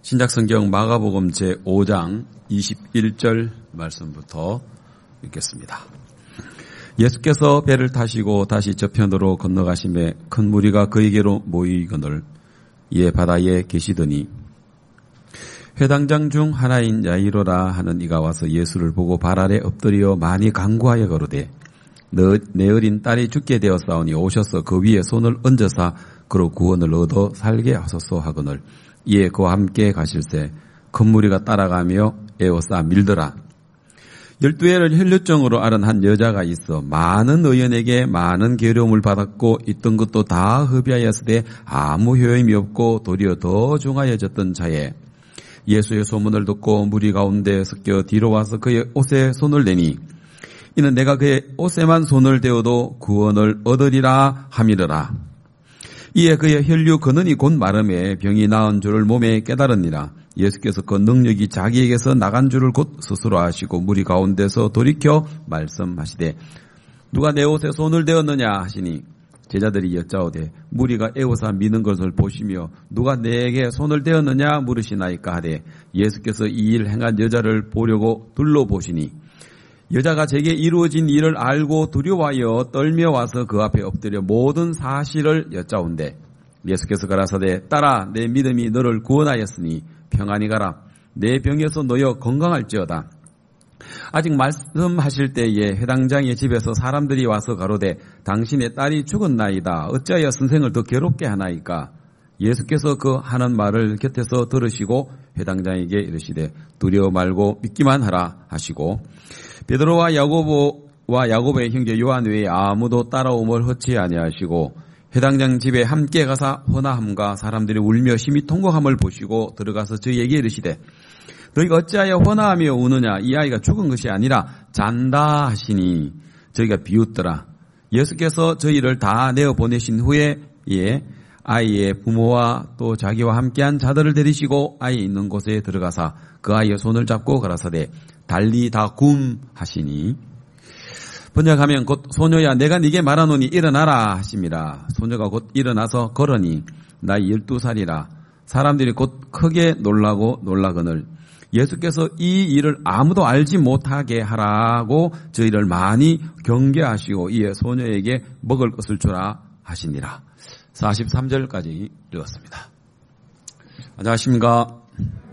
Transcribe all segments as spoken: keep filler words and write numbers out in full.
신약성경 마가복음 제오 장 이십일 절 말씀부터 읽겠습니다. 예수께서 배를 타시고 다시 저편으로 건너가심에 큰 무리가 그에게로 모이거늘 이에 바다에 계시더니 회당장 중 하나인 야이로라 하는 이가 와서 예수를 보고 발 아래 엎드려 많이 간구하여 거르되 너, 내 어린 딸이 죽게 되었사오니 오셔서 그 위에 손을 얹어사 그로 구원을 얻어 살게 하소서 하거늘 이에 그와 함께 가실새 큰 무리가 따라가며 에워싸 밀더라. 열두 해를 혈류증으로 앓은 한 여자가 있어 많은 의원에게 많은 괴로움을 받았고 있던 것도 다 흡야였으되 아무 효임이 없고 도리어 더 중하여졌던 자에 예수의 소문을 듣고 무리 가운데 섞여 뒤로 와서 그의 옷에 손을 대니 이는 내가 그의 옷에만 손을 대어도 구원을 얻으리라 함이러라. 이에 그의 혈류 근원이 곧 마름에 병이 나은 줄을 몸에 깨달으니라. 예수께서 그 능력이 자기에게서 나간 줄을 곧 스스로 아시고 무리 가운데서 돌이켜 말씀하시되 누가 내 옷에 손을 대었느냐 하시니 제자들이 여짜오되 무리가 에워싸 미는 것을 보시며 누가 내게 손을 대었느냐 물으시나이까 하되 예수께서 이 일 행한 여자를 보려고 둘러보시니 여자가 제게 이루어진 일을 알고 두려워하여 떨며 와서 그 앞에 엎드려 모든 사실을 여짜온대 예수께서 가라사대 딸아 내 믿음이 너를 구원하였으니 평안히 가라 내 병에서 놓여 건강할지어다. 아직 말씀하실 때에 회당장의 집에서 사람들이 와서 가로되 당신의 딸이 죽었나이다 어찌하여 선생을 더 괴롭게 하나이까. 예수께서 그 하는 말을 곁에서 들으시고 회당장에게 이르시되 두려워 말고 믿기만 하라 하시고 베드로와 야고보와 야고보의 형제 요한 외에 아무도 따라옴을 허치 아니하시고 회당장 집에 함께 가사 헌화함과 사람들이 울며 심히 통곡함을 보시고 들어가서 저희에게 이르시되 너희가 어찌하여 헌화하며 우느냐 이 아이가 죽은 것이 아니라 잔다 하시니 저희가 비웃더라. 예수께서 저희를 다 내어 보내신 후에 예, 아이의 부모와 또 자기와 함께한 자들을 데리시고 아이 있는 곳에 들어가사 그 아이의 손을 잡고 가라사대 달리 다 굼 하시니 번역하면 곧 소녀야 내가 네게 말하노니 일어나라 하심이라. 소녀가 곧 일어나서 걸으니 나이 열두 살이라. 사람들이 곧 크게 놀라고 놀라거늘 예수께서 이 일을 아무도 알지 못하게 하라고 저희를 많이 경계하시고 이에 소녀에게 먹을 것을 주라 하시니라. 사십삼 절까지 읽었습니다. 안녕하십니까.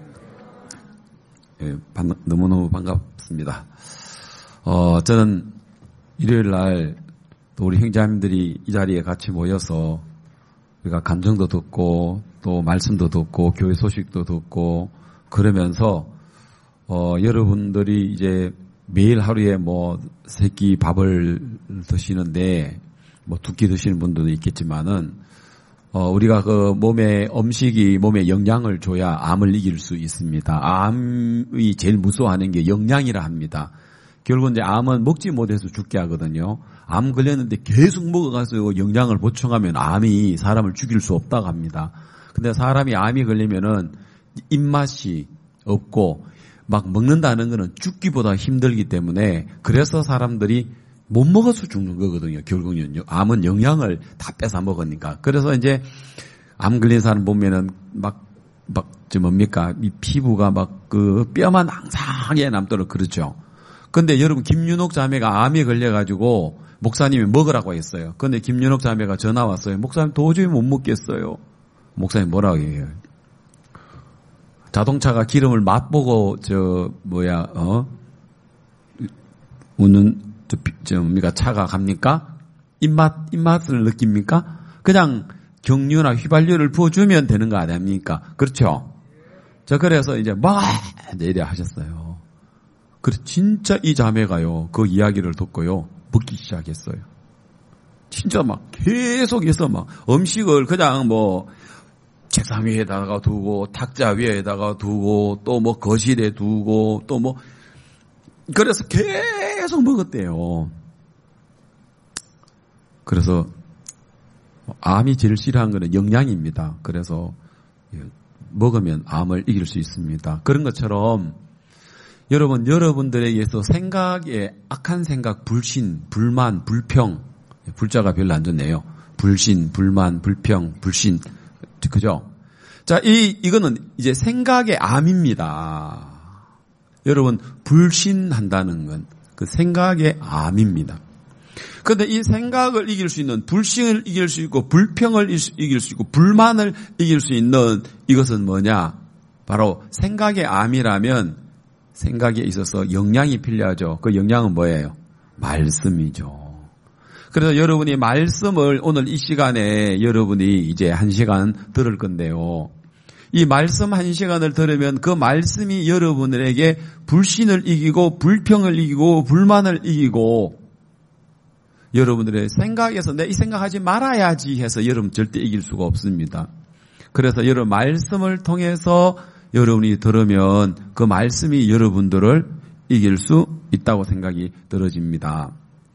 예, 반, 너무너무 반갑습니다. 어, 저는 일요일 날 또 우리 형제자매들이 이 자리에 같이 모여서 우리가 감정도 듣고 또 말씀도 듣고 교회 소식도 듣고 그러면서 어, 여러분들이 이제 매일 하루에 뭐 세 끼 밥을 드시는데 뭐 두 끼 드시는 분들도 있겠지만은 어, 우리가 그 몸에 음식이 몸에 영양을 줘야 암을 이길 수 있습니다. 암이 제일 무서워하는 게 영양이라 합니다. 결국 이제 암은 먹지 못해서 죽게 하거든요. 암 걸렸는데 계속 먹어가서 영양을 보충하면 암이 사람을 죽일 수 없다고 합니다. 근데 사람이 암이 걸리면은 입맛이 없고 막 먹는다는 거는 죽기보다 힘들기 때문에 그래서 사람들이 못 먹어서 죽는 거거든요. 결국은요. 암은 영양을 다 뺏어 먹으니까. 그래서 이제 암 걸린 사람 보면은 막, 막, 저 뭡니까? 이 피부가 막 그 뼈만 앙상하게 남도록 그렇죠. 근데 여러분 김윤옥 자매가 암에 걸려가지고 목사님이 먹으라고 했어요. 근데 김윤옥 자매가 전화 왔어요. 목사님 도저히 못 먹겠어요. 목사님 뭐라고 해요? 자동차가 기름을 맛보고 저 뭐야 어 우는 저, 저 뭡니까 차가 갑니까? 입맛 입맛을 느낍니까? 그냥 경유나 휘발유를 부어주면 되는 거 아닙니까? 그렇죠? 저 그래서 이제 막 내려 하셨어요. 그래 진짜 이 자매가요 그 이야기를 듣고요 먹기 시작했어요. 진짜 막 계속해서 막 음식을 그냥 뭐 책상 위에다가 두고 탁자 위에다가 두고 또 뭐 거실에 두고 또 뭐 그래서 계속 먹었대요. 그래서 암이 제일 싫어하는 거는 영양입니다. 그래서 먹으면 암을 이길 수 있습니다. 그런 것처럼 여러분 여러분들에게서 생각에 악한 생각, 불신, 불만, 불평 불자가 별로 안 좋네요. 불신, 불만, 불평, 불신 그죠? 자, 이, 이거는 이제 생각의 암입니다. 여러분, 불신한다는 건 그 생각의 암입니다. 그런데 이 생각을 이길 수 있는, 불신을 이길 수 있고, 불평을 이길 수 있고, 불만을 이길 수 있는 이것은 뭐냐? 바로 생각의 암이라면 생각에 있어서 영양이 필요하죠. 그 영양은 뭐예요? 말씀이죠. 그래서 여러분이 말씀을 오늘 이 시간에 여러분이 이제 한 시간 들을 건데요. 이 말씀 한 시간을 들으면 그 말씀이 여러분에게 불신을 이기고 불평을 이기고 불만을 이기고 여러분들의 생각에서 내 이 생각하지 말아야지 해서 여러분 절대 이길 수가 없습니다. 그래서 여러분 말씀을 통해서 여러분이 들으면 그 말씀이 여러분들을 이길 수 있다고 생각이 들어집니다.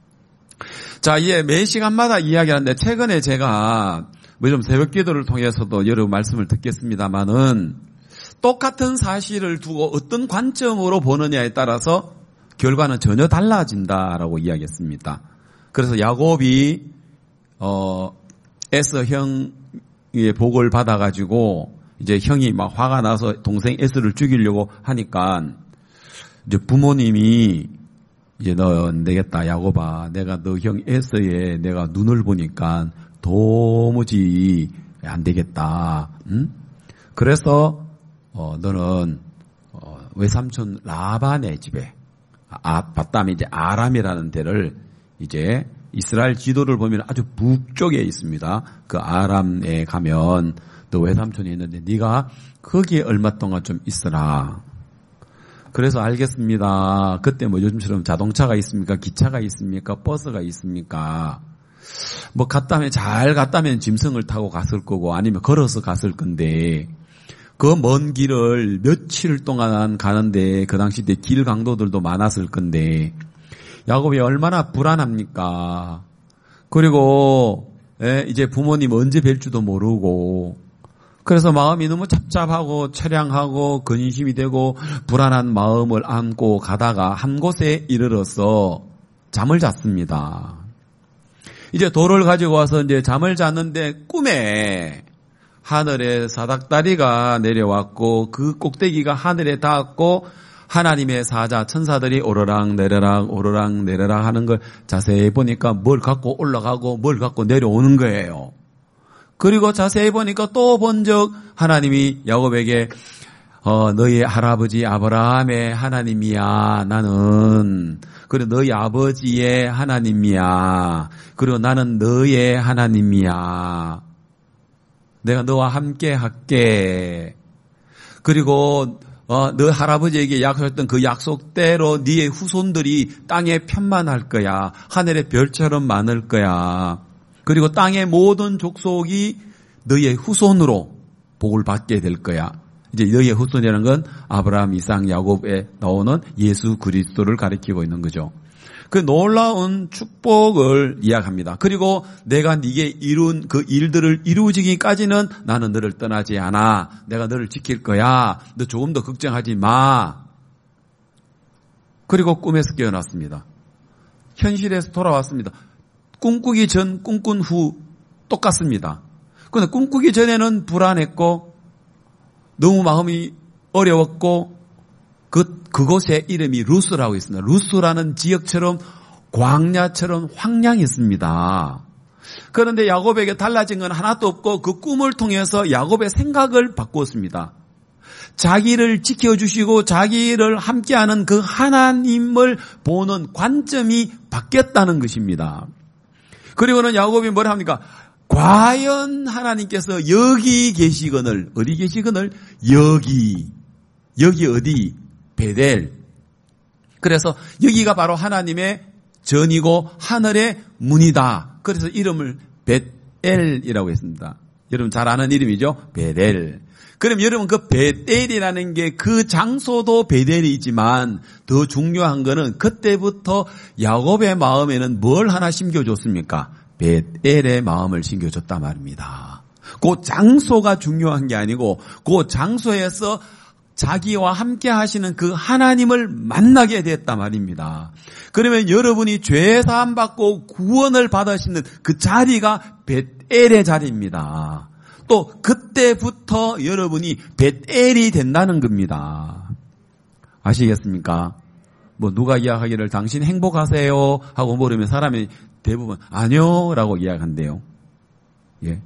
자, 이제 매 시간마다 이야기하는데 최근에 제가 뭐 좀 새벽 기도를 통해서도 여러 말씀을 듣겠습니다만은 똑같은 사실을 두고 어떤 관점으로 보느냐에 따라서 결과는 전혀 달라진다라고 이야기했습니다. 그래서 야곱이 어 에서 형의 복을 받아가지고 이제 형이 막 화가 나서 동생 에서를 죽이려고 하니까 이제 부모님이 이제 너 안 되겠다 야곱아, 내가 너 형 에서의 내가 눈을 보니까 도무지 안 되겠다. 응? 그래서 어, 너는 어, 외삼촌 라반의 집에 아, 바담이 이제 아람이라는 데를 이제 이스라엘 지도를 보면 아주 북쪽에 있습니다. 그 아람에 가면 너 외삼촌이 있는데 네가 거기에 얼마 동안 좀 있어라. 그래서 알겠습니다. 그때 뭐 요즘처럼 자동차가 있습니까? 기차가 있습니까? 버스가 있습니까? 뭐 갔다면 잘 갔다면 짐승을 타고 갔을 거고 아니면 걸어서 갔을 건데 그 먼 길을 며칠 동안 가는데 그 당시 때 길 강도들도 많았을 건데 야곱이 얼마나 불안합니까? 그리고 예, 이제 부모님 언제 뵐지도 모르고 그래서 마음이 너무 착잡하고 처량하고 근심이 되고 불안한 마음을 안고 가다가 한 곳에 이르러서 잠을 잤습니다. 이제 돌을 가지고 와서 이제 잠을 잤는데 꿈에 하늘에 사닥다리가 내려왔고 그 꼭대기가 하늘에 닿았고 하나님의 사자 천사들이 오르락 내려락 오르락 내려락 하는 걸 자세히 보니까 뭘 갖고 올라가고 뭘 갖고 내려오는 거예요. 그리고 자세히 보니까 또 본적 하나님이 야곱에게 어, 너희 할아버지 아브라함의 하나님이야 나는. 그리고 너희 아버지의 하나님이야. 그리고 나는 너의 하나님이야. 내가 너와 함께 할게. 그리고 어, 너 할아버지에게 약속했던 그 약속대로 네의 후손들이 땅에 편만할 거야. 하늘의 별처럼 많을 거야. 그리고 땅의 모든 족속이 너의 후손으로 복을 받게 될 거야. 이제 너의 후손이라는 건 아브라함, 이삭, 야곱에 나오는 예수 그리스도를 가리키고 있는 거죠. 그 놀라운 축복을 이야기합니다. 그리고 내가 네게 이룬 그 일들을 이루어지기까지는 나는 너를 떠나지 않아. 내가 너를 지킬 거야. 너 조금 더 걱정하지 마. 그리고 꿈에서 깨어났습니다. 현실에서 돌아왔습니다. 꿈꾸기 전, 꿈꾼 후 똑같습니다. 그런데 꿈꾸기 전에는 불안했고 너무 마음이 어려웠고 그, 그곳의 이름이 루스라고 있습니다. 루스라는 지역처럼 광야처럼 황량했습니다. 그런데 야곱에게 달라진 건 하나도 없고 그 꿈을 통해서 야곱의 생각을 바꾸었습니다. 자기를 지켜주시고 자기를 함께하는 그 하나님을 보는 관점이 바뀌었다는 것입니다. 그리고는 야곱이 뭘 합니까? 과연 하나님께서 여기 계시거늘, 어디 계시거늘? 여기. 여기 어디? 베델. 그래서 여기가 바로 하나님의 전이고 하늘의 문이다. 그래서 이름을 벳엘이라고 했습니다. 여러분 잘 아는 이름이죠? 베델. 그럼 여러분 그 베델이라는 게 그 장소도 베델이지만 더 중요한 거는 그때부터 야곱의 마음에는 뭘 하나 심겨줬습니까? 벳엘의 마음을 심겨줬단 말입니다. 그 장소가 중요한 게 아니고 그 장소에서 자기와 함께 하시는 그 하나님을 만나게 됐단 말입니다. 그러면 여러분이 죄 사함 받고 구원을 받으시는 그 자리가 벳엘의 자리입니다. 또 그때부터 여러분이 벳엘이 된다는 겁니다. 아시겠습니까? 뭐 누가 이야기하기를 당신 행복하세요 하고 물으면 사람이 대부분 아니요 라고 이야기한대요. 예.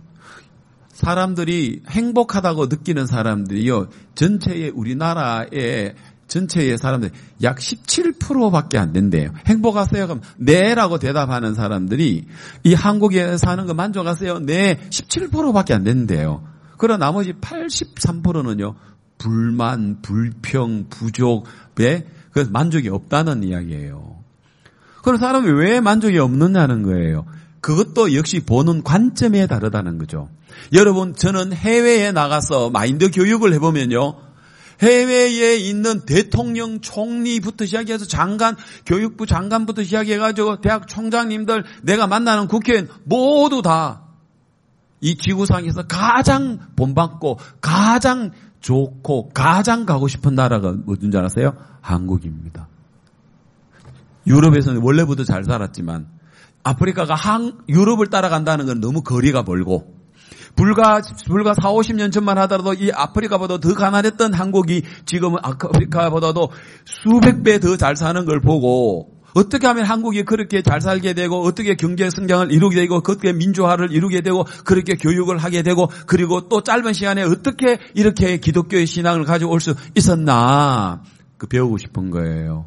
사람들이 행복하다고 느끼는 사람들이요, 전체의 우리나라의 전체의 사람들 약 십칠 퍼센트밖에 안 된대요. 행복하세요? 그럼 네라고 대답하는 사람들이 이 한국에 사는 거 만족하세요? 네, 십칠 퍼센트밖에 안 된대요. 그러나 나머지 팔십삼 퍼센트는요, 불만, 불평, 부족에 그 만족이 없다는 이야기예요. 그럼 사람이 왜 만족이 없느냐는 거예요. 그것도 역시 보는 관점에 다르다는 거죠. 여러분, 저는 해외에 나가서 마인드 교육을 해보면요, 해외에 있는 대통령, 총리부터 시작해서 장관, 교육부 장관부터 시작해가지고 대학 총장님들, 내가 만나는 국회의원 모두 다 이 지구상에서 가장 본받고 가장 좋고 가장 가고 싶은 나라가 어딘 줄 아세요? 한국입니다. 유럽에서는 원래부터 잘 살았지만 아프리카가 한, 유럽을 따라간다는 건 너무 거리가 멀고, 불과, 불과 사오십 년 전만 하더라도 이 아프리카보다 더 가난했던 한국이 지금은 아프리카보다도 수백 배 더 잘 사는 걸 보고, 어떻게 하면 한국이 그렇게 잘 살게 되고, 어떻게 경제 성장을 이루게 되고, 그렇게 민주화를 이루게 되고, 그렇게 교육을 하게 되고, 그리고 또 짧은 시간에 어떻게 이렇게 기독교의 신앙을 가지고 올 수 있었나, 그 배우고 싶은 거예요.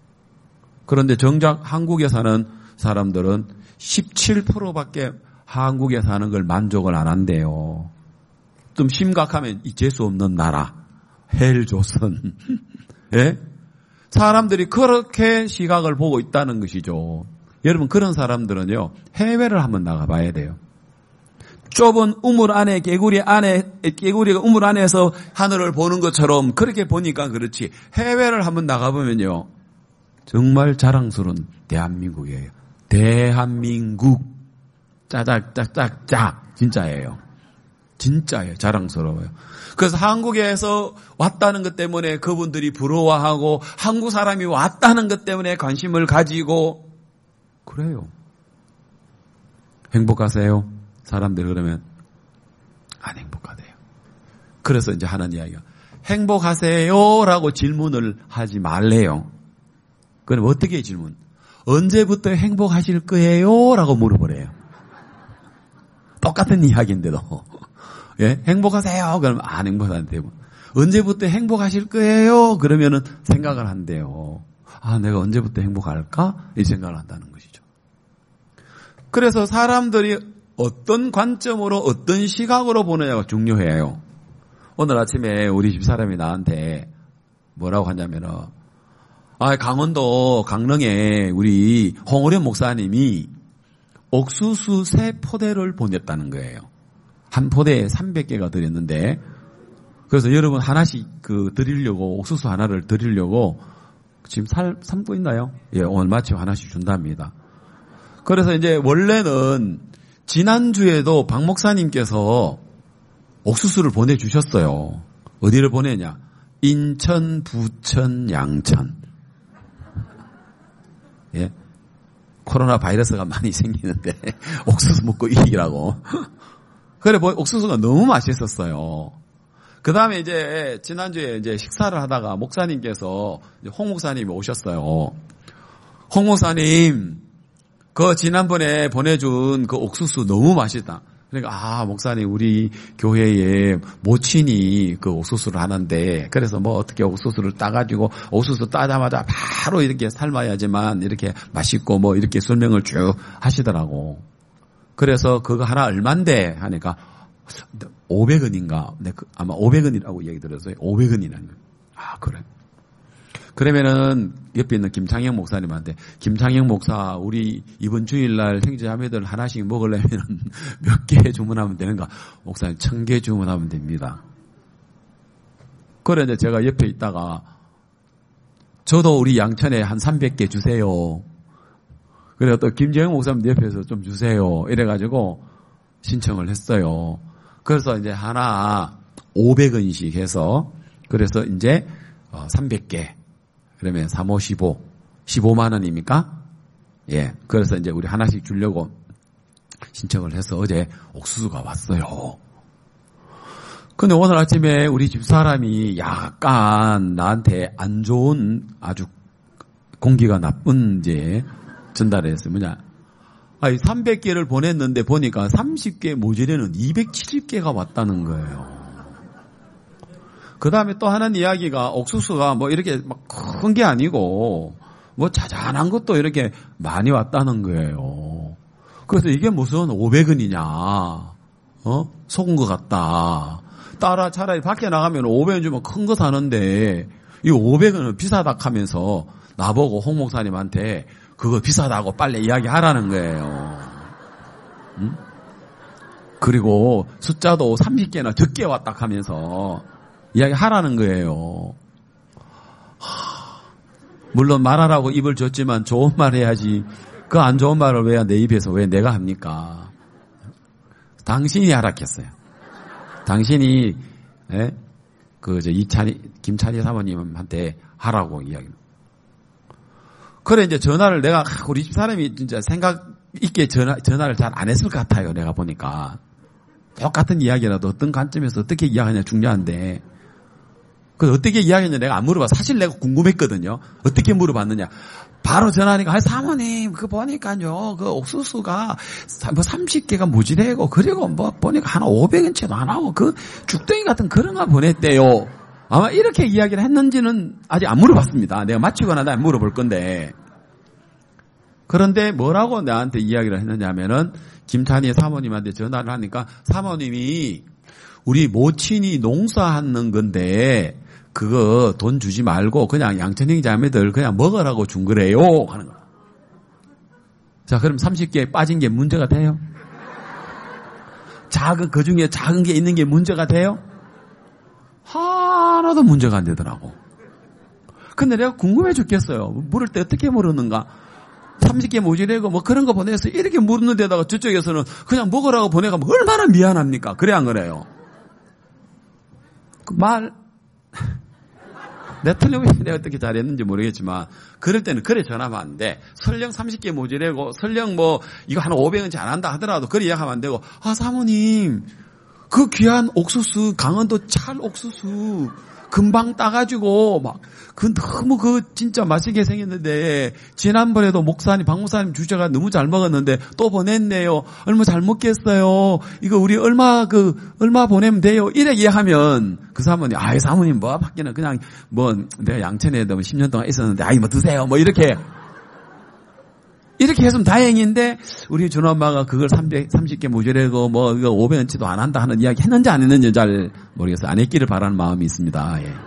그런데 정작 한국에 사는 사람들은 십칠 퍼센트밖에 한국에 사는 걸 만족을 안 한대요. 좀 심각하면 이 재수 없는 나라, 헬조선. 예? 사람들이 그렇게 시각을 보고 있다는 것이죠. 여러분, 그런 사람들은요, 해외를 한번 나가봐야 돼요. 좁은 우물 안에, 개구리 안에, 개구리가 우물 안에서 하늘을 보는 것처럼 그렇게 보니까 그렇지, 해외를 한번 나가보면요, 정말 자랑스러운 대한민국이에요. 대한민국. 짜작짝짝짝. 진짜예요. 진짜예요. 자랑스러워요. 그래서 한국에서 왔다는 것 때문에 그분들이 부러워하고, 한국 사람이 왔다는 것 때문에 관심을 가지고, 그래요. 행복하세요? 사람들이 그러면 안 행복하대요. 그래서 이제 하는 이야기가, 행복하세요? 라고 질문을 하지 말래요. 그럼 어떻게 질문? 언제부터 행복하실 거예요? 라고 물어보래요. 똑같은 이야기인데도. 예? 행복하세요? 그러면 안 행복한대요. 언제부터 행복하실 거예요? 그러면은 생각을 한대요. 아, 내가 언제부터 행복할까? 이 생각을 한다는 것이죠. 그래서 사람들이 어떤 관점으로, 어떤 시각으로 보느냐가 중요해요. 오늘 아침에 우리 집 사람이 나한테 뭐라고 하냐면은, 아, 강원도 강릉에 우리 홍어련 목사님이 옥수수 세 포대를 보냈다는 거예요. 한 포대에 삼백 개가 들었는데, 그래서 여러분 하나씩 그 드리려고, 옥수수 하나를 드리려고 지금 살, 삶고 있나요? 예, 오늘 마침 하나씩 준답니다. 그래서 이제 원래는 지난주에도 박 목사님께서 옥수수를 보내주셨어요. 어디를 보내냐? 인천, 부천, 양천. 예. 코로나 바이러스가 많이 생기는데, 옥수수 먹고 이기라고. 그래, 옥수수가 너무 맛있었어요. 그 다음에 이제, 지난주에 이제 식사를 하다가 목사님께서, 홍 목사님이 오셨어요. 홍 목사님, 그 지난번에 보내준 그 옥수수 너무 맛있다. 그러니까, 아, 목사님, 우리 교회에 모친이 그 옥수수를 하는데, 그래서 뭐 어떻게 옥수수를 따가지고, 옥수수 따자마자 바로 이렇게 삶아야지만 이렇게 맛있고 뭐 이렇게 설명을 쭉 하시더라고. 그래서 그거 하나 얼만데? 하니까, 오백 원인가? 아마 오백 원이라고 얘기 들었어요. 오백 원이라는 거. 아, 그래. 그러면은 옆에 있는 김창영 목사님한테, 김창영 목사, 우리 이번 주일날 형제자매들 하나씩 먹으려면 몇 개 주문하면 되는가? 목사님 천 개 주문하면 됩니다. 그래 이제 제가 옆에 있다가, 저도 우리 양천에 한 삼백 개 주세요. 그래 또 김재영 목사님 옆에서 좀 주세요. 이래가지고 신청을 했어요. 그래서 이제 하나 오백 원씩 해서, 그래서 이제 삼백 개. 그러면 삼, 오, 십오. 십오만 원입니까? 예. 그래서 이제 우리 하나씩 주려고 신청을 해서 어제 옥수수가 왔어요. 근데 오늘 아침에 우리 집사람이 약간 나한테 안 좋은 아주 공기가 나쁜 이제 전달을 했어요. 뭐냐. 아니, 삼백 개를 보냈는데 보니까 삼십 개 모질에는 이백칠십 개가 왔다는 거예요. 그 다음에 또 하는 이야기가 옥수수가 뭐 이렇게 막 큰 게 아니고 뭐 자잘한 것도 이렇게 많이 왔다는 거예요. 그래서 이게 무슨 오백 원이냐. 어? 속은 것 같다. 따라 차라리 밖에 나가면 오백 원 주면 큰 거 사는데 이 오백 원은 비싸다 하면서 나보고 홍 목사님한테 그거 비싸다고 빨리 이야기하라는 거예요. 응? 그리고 숫자도 삼십 개나 적게 왔다 하면서 이야기하라는 거예요. 하, 물론 말하라고 입을 줬지만 좋은 말 해야지. 그 안 좋은 말을 왜 내 입에서 왜 내가 합니까? 당신이 하락했어요. 당신이 예? 그 저 이찬이 김찬희 사모님한테 하라고 이야기합니다. 그래 이제 전화를 내가 우리 집 사람이 진짜 생각 있게 전화 전화를 잘 안 했을 것 같아요. 내가 보니까 똑같은 이야기라도 어떤 관점에서 어떻게 이야기하냐 중요한데. 그 어떻게 이야기했냐 내가 안 물어봐. 사실 내가 궁금했거든요. 어떻게 물어봤느냐. 바로 전화하니까 아 사모님 그 보니까요 그 옥수수가 뭐 삼십 개가 무지되고 그리고 뭐 보니까 한 오백 원치도 안 하고 그 죽덩이 같은 그런 거 보냈대요. 아마 이렇게 이야기를 했는지는 아직 안 물어봤습니다. 내가 맞추거나 나 물어볼 건데. 그런데 뭐라고 나한테 이야기를 했느냐면은 김찬희 사모님한테 전화를 하니까 사모님이 우리 모친이 농사하는 건데 그거 돈 주지 말고 그냥 양천행 자매들 그냥 먹으라고 준 거래요 하는 거야. 자, 그럼 삼십 개 빠진 게 문제가 돼요? 작은 그 중에 작은 게 있는 게 문제가 돼요? 하나도 문제가 안 되더라고. 근데 내가 궁금해 죽겠어요. 물을 때 어떻게 물었는가? 삼십 개 모지래고 뭐 그런 거 보내서 이렇게 물는 데다가 저쪽에서는 그냥 먹으라고 보내가면 얼마나 미안합니까? 그래 안 그래요? 그 말 내가 틀림없이 내가 어떻게 잘했는지 모르겠지만 그럴 때는 그래 전화하면 안 돼. 설령 삼십 개 모지래고 설령 뭐 이거 한 오백 원치 안 한다 하더라도 그래 이야기하면 안 되고 아 사모님 그 귀한 옥수수 강원도 찰 옥수수 금방 따가지고 막 그 너무 그 진짜 맛있게 생겼는데 지난번에도 목사님 박 목사님 주셔가 너무 잘 먹었는데 또 보냈네요. 얼마 잘 먹겠어요. 이거 우리 얼마 그 얼마 보내면 돼요. 이래 이야기하면 그 사모님 아이 사모님 뭐 밖에는 그냥 뭐 내가 양천에도 십 년 동안 있었는데 아이 뭐 드세요. 뭐 이렇게 이렇게 했으면 다행인데 우리 준엄마가 그걸 삼십 개 모자라고 뭐 오백 원치도 안 한다 하는 이야기 했는지 안 했는지 잘 모르겠어요. 안 했기를 바라는 마음이 있습니다. 예.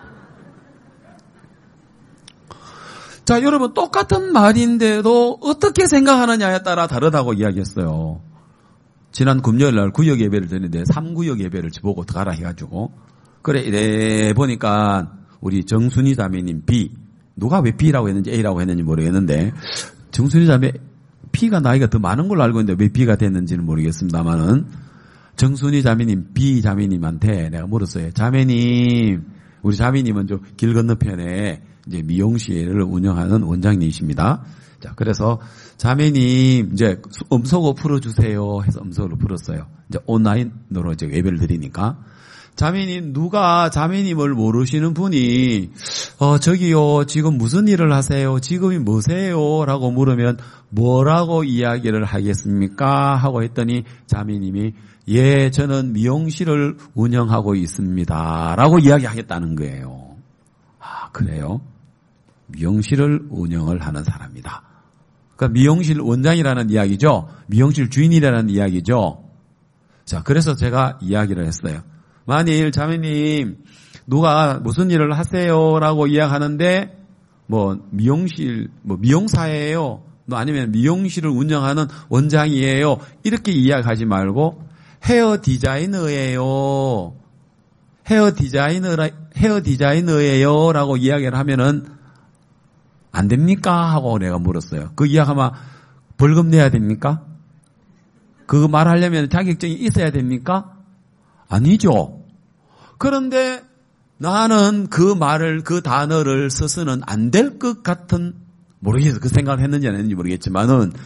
자, 여러분 똑같은 말인데도 어떻게 생각하느냐에 따라 다르다고 이야기했어요. 지난 금요일 날 구역 예배를 드렸는데 삼 구역 예배를 보고 가라 해가지고 그래 이래 보니까 우리 정순이 자매님 B 누가 왜 B라고 했는지 A라고 했는지 모르겠는데 정순이 자매 B가 나이가 더 많은 걸로 알고 있는데 왜 B가 됐는지는 모르겠습니다만은 정순이 자매님 B 자매님한테 내가 물었어요. 자매님 우리 자매님은 저 길 건너편에 이제 미용실을 운영하는 원장님이십니다. 자, 그래서 자매님 이제 음소거 풀어주세요 해서 음소거를 풀었어요. 이제 온라인으로 이제 예배를 드리니까 자매님 누가 자매님을 모르시는 분이 어 저기요 지금 무슨 일을 하세요? 직업이 뭐세요? 라고 물으면 뭐라고 이야기를 하겠습니까? 하고 했더니 자매님이 예 저는 미용실을 운영하고 있습니다. 라고 이야기하겠다는 거예요. 아 그래요? 미용실을 운영을 하는 사람이다. 그러니까 미용실 원장이라는 이야기죠. 미용실 주인이라는 이야기죠. 자, 그래서 제가 이야기를 했어요. 만일 자매님 누가 무슨 일을 하세요라고 이야기하는데 뭐 미용실 뭐 미용사예요. 아니면 미용실을 운영하는 원장이에요. 이렇게 이야기하지 말고 헤어 디자이너예요. 헤어 디자이너라 헤어 디자이너예요라고 이야기를 하면은 안 됩니까? 하고 내가 물었어요. 그 이야기하면 벌금 내야 됩니까? 그거 말하려면 자격증이 있어야 됩니까? 아니죠. 그런데 나는 그 말을, 그 단어를 써서는 안 될 것 같은, 모르겠어요. 그 생각을 했는지 안 했는지 모르겠지만은,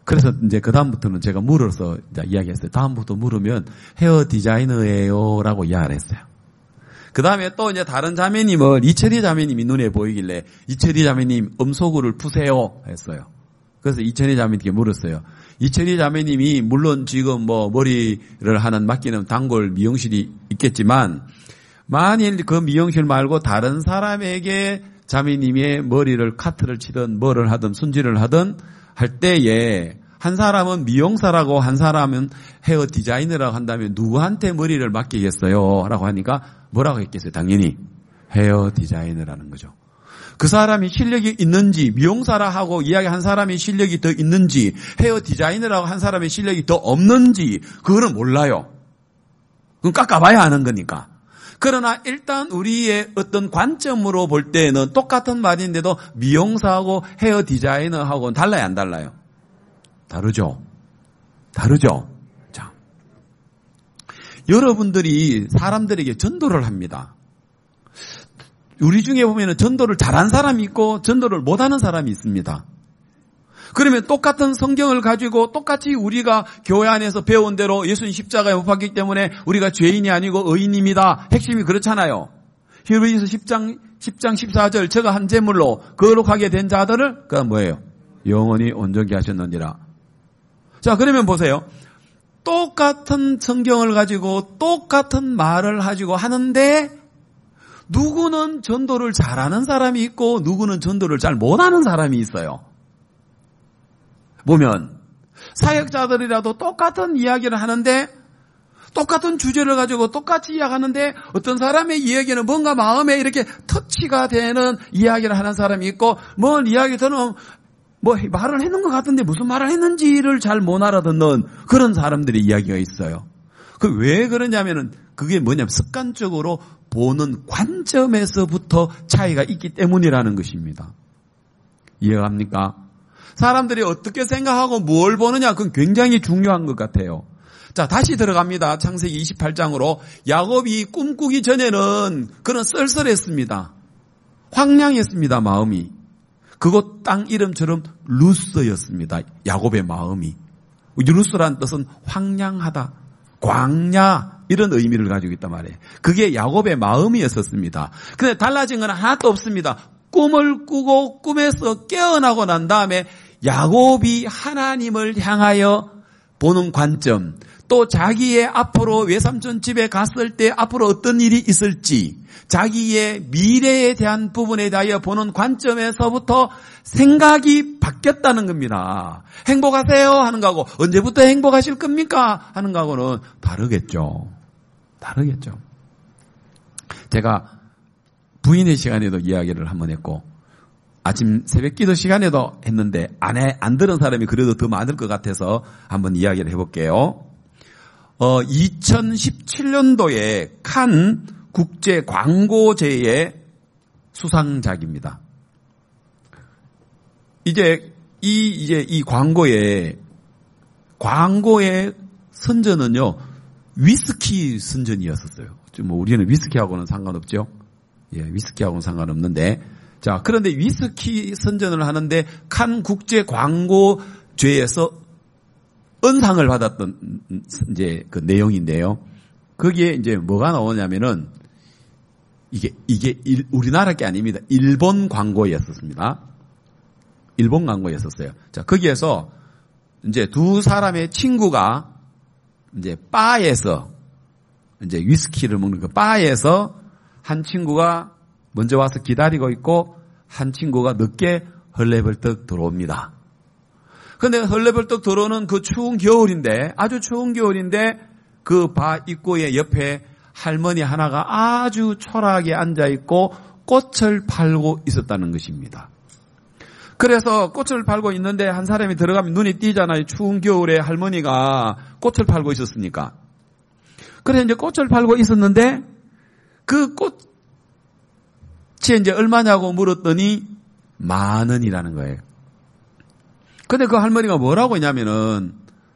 그래서 이제 그 다음부터는 제가 물어서 이제 이야기했어요. 다음부터 물으면 헤어 디자이너예요라고 이야기를 했어요. 그 다음에 또 이제 다른 자매님을 이철희 자매님이 눈에 보이길래 이철희 자매님 음소거를 푸세요 했어요. 그래서 이철희 자매님께 물었어요. 이철희 자매님이 물론 지금 뭐 머리를 하는 맡기는 단골 미용실이 있겠지만 만일 그 미용실 말고 다른 사람에게 자매님의 머리를 카트를 치든 뭐를 하든 순지를 하든 할 때에 한 사람은 미용사라고 한 사람은 헤어 디자이너라고 한다면 누구한테 머리를 맡기겠어요? 라고 하니까 뭐라고 했겠어요? 당연히 헤어 디자이너라는 거죠. 그 사람이 실력이 있는지 미용사라 하고 이야기한 사람이 실력이 더 있는지 헤어 디자이너라고 한 사람의 실력이 더 없는지 그거는 몰라요. 그건 깎아봐야 하는 거니까. 그러나 일단 우리의 어떤 관점으로 볼 때는 똑같은 말인데도 미용사하고 헤어 디자이너하고는 달라요, 안 달라요? 다르죠. 다르죠. 자, 여러분들이 사람들에게 전도를 합니다. 우리 중에 보면은 전도를 잘한 사람이 있고 전도를 못하는 사람이 있습니다. 그러면 똑같은 성경을 가지고 똑같이 우리가 교회 안에서 배운 대로 예수님 십자가에 못 박혔기 때문에 우리가 죄인이 아니고 의인입니다. 핵심이 그렇잖아요. 히브리서 십 장 십 장 십사 절 저가 한 제물로 거룩하게 된 자들을 그건 뭐예요? 영원히 온전케 하셨느니라. 자, 그러면 보세요. 똑같은 성경을 가지고 똑같은 말을 가지고 하는데 누구는 전도를 잘하는 사람이 있고 누구는 전도를 잘 못하는 사람이 있어요. 보면 사역자들이라도 똑같은 이야기를 하는데 똑같은 주제를 가지고 똑같이 이야기하는데 어떤 사람의 이야기는 뭔가 마음에 이렇게 터치가 되는 이야기를 하는 사람이 있고 뭘 이야기 들으면 뭐 말을 했는 것 같은데 무슨 말을 했는지를 잘 못 알아듣는 그런 사람들의 이야기가 있어요. 그 왜 그러냐면은 그게 뭐냐면 습관적으로 보는 관점에서부터 차이가 있기 때문이라는 것입니다. 이해갑니까? 사람들이 어떻게 생각하고 뭘 보느냐 그건 굉장히 중요한 것 같아요. 자, 다시 들어갑니다. 창세기 이십팔 장으로 야곱이 꿈꾸기 전에는 그는 쓸쓸했습니다. 황량했습니다. 마음이. 그곳 땅 이름처럼 루스였습니다. 야곱의 마음이. 루스란 뜻은 황량하다, 광야 이런 의미를 가지고 있단 말이에요. 그게 야곱의 마음이었었습니다. 그런데 달라진 건 하나도 없습니다. 꿈을 꾸고 꿈에서 깨어나고 난 다음에 야곱이 하나님을 향하여 보는 관점, 또 자기의 앞으로 외삼촌 집에 갔을 때 앞으로 어떤 일이 있을지 자기의 미래에 대한 부분에 대하여 보는 관점에서부터 생각이 바뀌었다는 겁니다. 행복하세요 하는 거하고 언제부터 행복하실 겁니까 하는 거하고는 다르겠죠. 다르겠죠. 제가 부인의 시간에도 이야기를 한번 했고 아침 새벽 기도 시간에도 했는데 안, 해, 안 들은 사람이 그래도 더 많을 것 같아서 한번 이야기를 해볼게요. 어, 이천십칠 년도에 칸 국제 광고제의 수상작입니다. 이제 이 이제 이 광고의 광고의 선전은요 위스키 선전이었었어요. 뭐 우리는 위스키하고는 상관없죠. 예, 위스키하고는 상관없는데 자 그런데 위스키 선전을 하는데 칸 국제 광고제에서 은상을 받았던 이제 그 내용인데요. 거기에 이제 뭐가 나오냐면은 이게 이게 일, 우리나라 게 아닙니다. 일본 광고였었습니다. 일본 광고였었어요. 자 거기에서 이제 두 사람의 친구가 이제 바에서 이제 위스키를 먹는 그 바에서 한 친구가 먼저 와서 기다리고 있고 한 친구가 늦게 헐레벌떡 들어옵니다. 그런데 헐레벌떡 들어오는 그 추운 겨울인데 아주 추운 겨울인데 그 바 입구의 옆에 할머니 하나가 아주 초라하게 앉아있고 꽃을 팔고 있었다는 것입니다. 그래서 꽃을 팔고 있는데 한 사람이 들어가면 눈이 띄잖아요. 추운 겨울에 할머니가 꽃을 팔고 있었으니까. 그래서 이제 꽃을 팔고 있었는데 그 꽃이 이제 얼마냐고 물었더니 만 원이라는 거예요. 근데 그 할머니가 뭐라고 했냐면은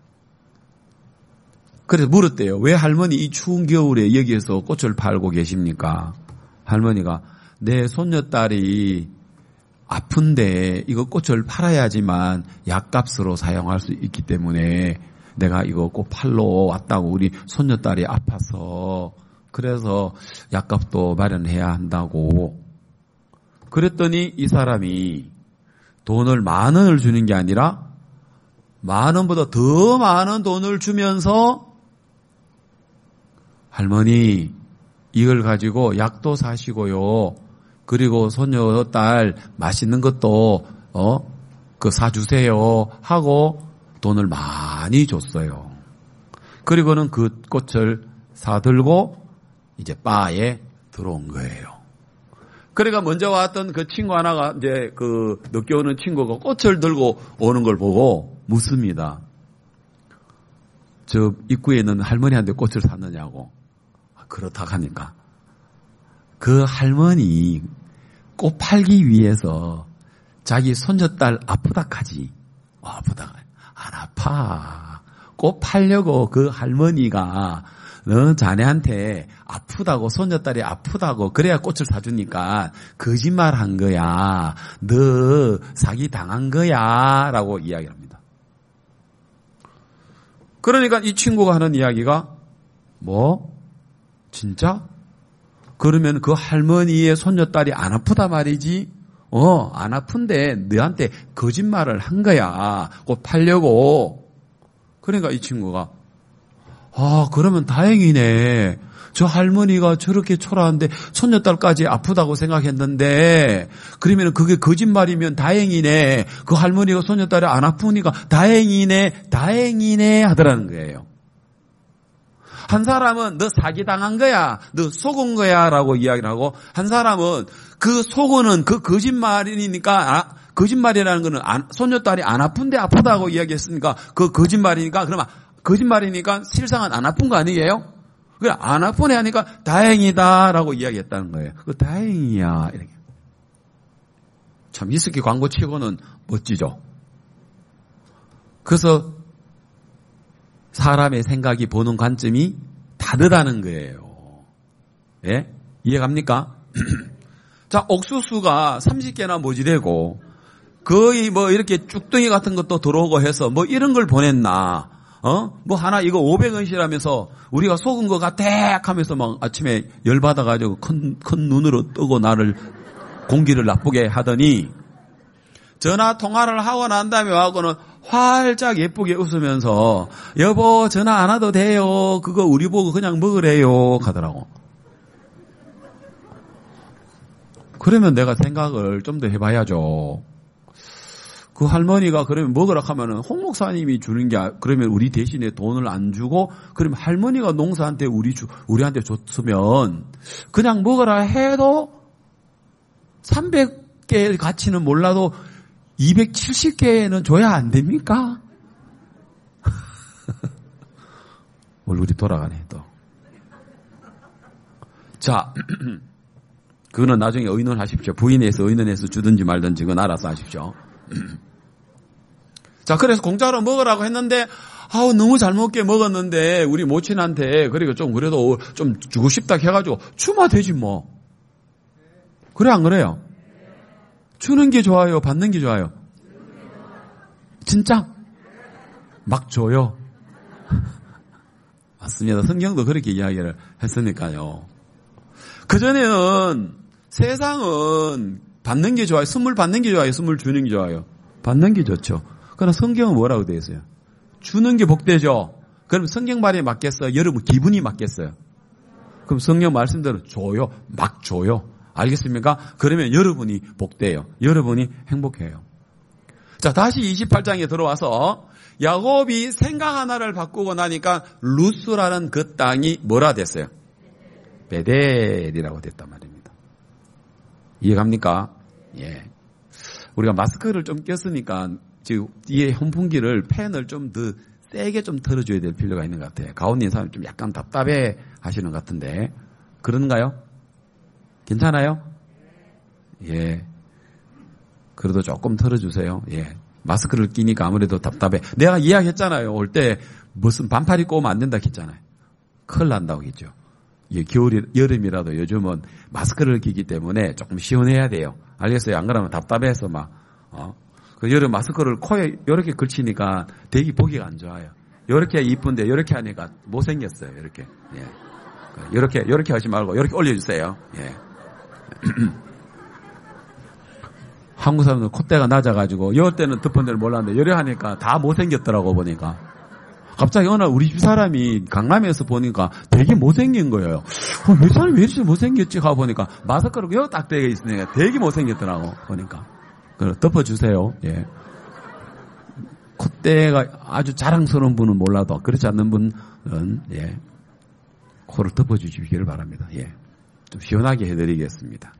그래서 물었대요. 왜 할머니 이 추운 겨울에 여기에서 꽃을 팔고 계십니까? 할머니가 내 손녀딸이 아픈데 이거 꽃을 팔아야지만 약값으로 사용할 수 있기 때문에 내가 이거 꽃 팔러 왔다고 우리 손녀딸이 아파서 그래서 약값도 마련해야 한다고. 그랬더니 이 사람이 돈을 만 원을 주는 게 아니라 만 원보다 더 많은 돈을 주면서 할머니 이걸 가지고 약도 사시고요. 그리고 손녀딸 맛있는 것도 어 그 사주세요 하고 돈을 많이 줬어요. 그리고는 그 꽃을 사들고 이제 바에 들어온 거예요. 그러니까 먼저 왔던 그 친구 하나가 이제 그 늦게 오는 친구가 꽃을 들고 오는 걸 보고 묻습니다. 저 입구에 있는 할머니한테 꽃을 샀느냐고. 그렇다 하니까 그 할머니 꽃 팔기 위해서 자기 손녀딸 아프다까지 어, 아프다 안 아파. 꽃 팔려고 그 할머니가 너 자네한테 아프다고 손녀딸이 아프다고 그래야 꽃을 사주니까 거짓말한 거야. 너 사기 당한 거야 라고 이야기합니다. 그러니까 이 친구가 하는 이야기가 뭐? 진짜? 그러면 그 할머니의 손녀딸이 안 아프다 말이지? 어, 안 아픈데 너한테 거짓말을 한 거야. 꽃 팔려고. 그러니까 이 친구가 아, 그러면 다행이네. 저 할머니가 저렇게 초라한데 손녀딸까지 아프다고 생각했는데 그러면 그게 거짓말이면 다행이네. 그 할머니가 손녀딸이 안 아프니까 다행이네. 다행이네 하더라는 거예요. 한 사람은 너 사기당한 거야. 너 속은 거야 라고 이야기를 하고 한 사람은 그 속은 그 거짓말이니까 아, 거짓말이라는 거는 안, 손녀딸이 안 아픈데 아프다고 이야기했으니까 그 거짓말이니까 그러면 거짓말이니까 실상은 안 아픈 거 아니에요? 그래 안 아프네 하니까 다행이다라고 이야기했다는 거예요. 그 다행이야 이렇게. 참 위스키 광고 치고는 멋지죠. 그래서 사람의 생각이 보는 관점이 다르다는 거예요. 예? 이해갑니까? 자, 옥수수가 삼십 개나 모지되고 거의 뭐 이렇게 쭉덩이 같은 것도 들어오고 해서 뭐 이런 걸 보냈나? 어? 뭐 하나 이거 오백 원이라면서 우리가 속은 것 같아 하면서 막 아침에 열받아가지고 큰, 큰 눈으로 뜨고 나를 공기를 나쁘게 하더니 전화 통화를 하고 난 다음에 와고는 활짝 예쁘게 웃으면서 여보 전화 안 와도 돼요. 그거 우리 보고 그냥 먹으래요 하더라고. 그러면 내가 생각을 좀 더 해봐야죠. 그 할머니가 그러면 먹으라 하면은 홍 목사님이 주는 게 그러면 우리 대신에 돈을 안 주고 그러면 할머니가 농사한테 우리 주 우리한테 줬으면 그냥 먹으라 해도 삼백 개의 가치는 몰라도 이백칠십 개는 줘야 안 됩니까? 얼굴이 돌아가네 또. 자, 그거는 나중에 의논하십시오. 부인에서 의논해서 주든지 말든지 그건 알아서 하십시오. 자, 그래서 공짜로 먹으라고 했는데, 아우, 너무 잘 먹게 먹었는데, 우리 모친한테, 그리고 좀, 그래도 좀 주고 싶다 해가지고, 주면 되지 뭐. 그래, 안 그래요? 주는 게 좋아요? 받는 게 좋아요? 진짜? 막 줘요? 맞습니다. 성경도 그렇게 이야기를 했으니까요. 그전에는 세상은 받는 게 좋아요? 선물 받는 게 좋아요? 선물 주는 게 좋아요? 받는 게 좋죠. 그러나 성경은 뭐라고 되어 있어요? 주는 게 복되죠. 그럼 성경 말에 맞겠어요? 여러분 기분이 맞겠어요? 그럼 성경 말씀대로 줘요. 막 줘요. 알겠습니까? 그러면 여러분이 복돼요. 여러분이 행복해요. 자, 다시 이십팔 장에 들어와서 야곱이 생각 하나를 바꾸고 나니까 루스라는 그 땅이 뭐라 됐어요? 베델이라고 됐단 말입니다. 이해갑니까? 예. 우리가 마스크를 좀 꼈으니까 지금 뒤에 선풍기를 팬을 좀 더 세게 좀 틀어줘야 될 필요가 있는 것 같아요. 가운데 있는 사람이 좀 약간 답답해 하시는 것 같은데 그런가요? 괜찮아요? 예. 그래도 조금 틀어주세요. 예. 마스크를 끼니까 아무래도 답답해. 내가 이야기했잖아요. 올 때 무슨 반팔 입고 오면 안 된다 했잖아요. 큰일 난다고 했죠. 예, 겨울이, 여름이라도 요즘은 마스크를 끼기 때문에 조금 시원해야 돼요. 알겠어요? 안 그러면 답답해서 막, 어. 그 여름 마스크를 코에 요렇게 걸치니까 되게 보기가 안 좋아요. 요렇게 이쁜데 요렇게 하니까 못생겼어요. 요렇게. 예. 요렇게, 요렇게 하지 말고 요렇게 올려주세요. 예. 한국 사람들은 콧대가 낮아가지고 요 때는 덮은 데를 몰랐는데 요래 하니까 다 못생겼더라고 보니까. 갑자기 어느 날 우리 집 사람이 강남에서 보니까 되게 못생긴 거예요. 어, 몇 사람이 왜 이렇게 못생겼지? 하고 보니까 마스크를 요 딱 되어 있으니까 되게 못생겼더라고 보니까. 그걸 덮어주세요. 예. 콧대가 아주 자랑스러운 분은 몰라도 그렇지 않는 분은 예. 코를 덮어주시기를 바랍니다. 예. 좀 시원하게 해드리겠습니다.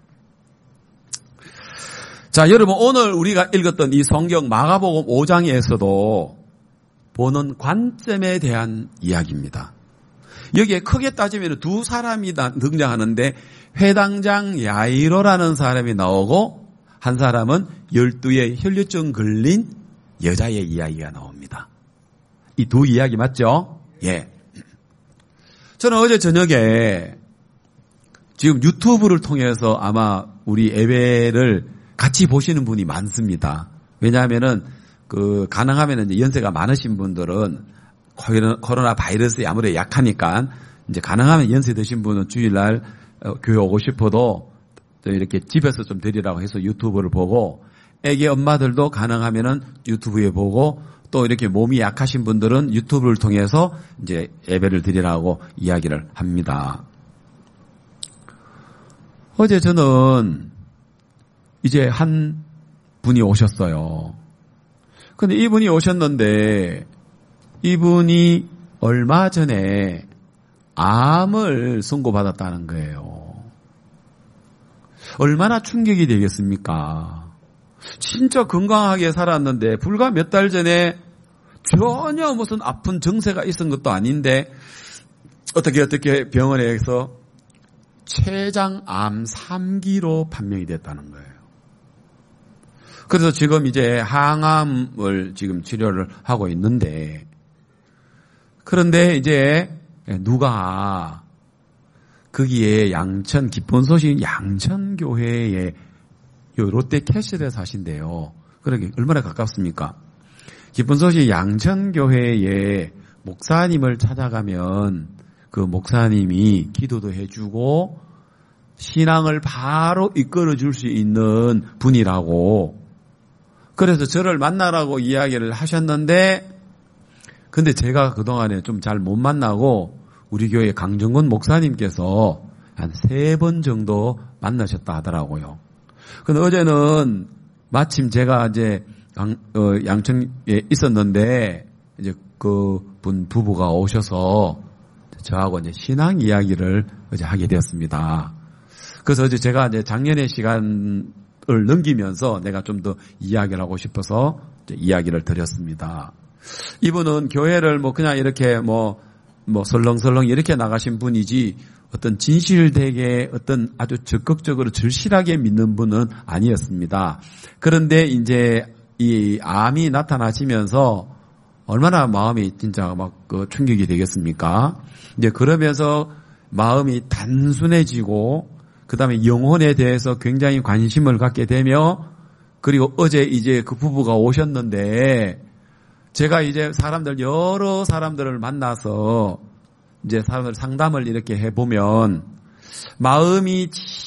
자, 여러분 오늘 우리가 읽었던 이 성경 마가복음 오 장에서도 보는 관점에 대한 이야기입니다. 여기에 크게 따지면 두 사람이 등장하는데 회당장 야이로라는 사람이 나오고 한 사람은 열두의 혈류증 걸린 여자의 이야기가 나옵니다. 이 두 이야기 맞죠? 예. 저는 어제 저녁에 지금 유튜브를 통해서 아마 우리 예배를 같이 보시는 분이 많습니다. 왜냐하면은 그 가능하면은 이제 연세가 많으신 분들은 코로나 바이러스에 아무래도 약하니까 이제 가능하면 연세 드신 분은 주일날 교회 오고 싶어도 이렇게 집에서 좀 드리라고 해서 유튜브를 보고 애기 엄마들도 가능하면은 유튜브에 보고 또 이렇게 몸이 약하신 분들은 유튜브를 통해서 이제 예배를 드리라고 이야기를 합니다. 어제 저는 이제 한 분이 오셨어요. 근데 이분이 오셨는데 이분이 얼마 전에 암을 선고받았다는 거예요. 얼마나 충격이 되겠습니까? 진짜 건강하게 살았는데 불과 몇 달 전에 전혀 무슨 아픈 증세가 있은 것도 아닌데 어떻게 어떻게 병원에서 췌장암 삼 기로 판명이 됐다는 거예요. 그래서 지금 이제 항암을 지금 치료를 하고 있는데 그런데 이제 누가 거기에 양천 기쁜 소식 양천교회에 요 롯데 캐슬에 사신대요. 그러게 얼마나 가깝습니까? 기쁜 소식 양천교회에 목사님을 찾아가면 그 목사님이 기도도 해주고 신앙을 바로 이끌어 줄 수 있는 분이라고. 그래서 저를 만나라고 이야기를 하셨는데 근데 제가 그동안에 좀 잘 못 만나고 우리 교회 강정근 목사님께서 한 세 번 정도 만나셨다 하더라고요. 근데 어제는 마침 제가 이제 양, 어, 양천에 있었는데 이제 그 분 부부가 오셔서 저하고 이제 신앙 이야기를 어제 하게 되었습니다. 그래서 어제 제가 이제 작년의 시간을 넘기면서 내가 좀 더 이야기를 하고 싶어서 이제 이야기를 드렸습니다. 이분은 교회를 뭐 그냥 이렇게 뭐, 뭐 설렁설렁 이렇게 나가신 분이지 어떤 진실되게 어떤 아주 적극적으로 절실하게 믿는 분은 아니었습니다. 그런데 이제 이 암이 나타나시면서 얼마나 마음이 진짜 막 그 충격이 되겠습니까? 이제 그러면서 마음이 단순해지고 그 다음에 영혼에 대해서 굉장히 관심을 갖게 되며 그리고 어제 이제 그 부부가 오셨는데 제가 이제 사람들 여러 사람들을 만나서 이제 사람들 상담을 이렇게 해보면 마음이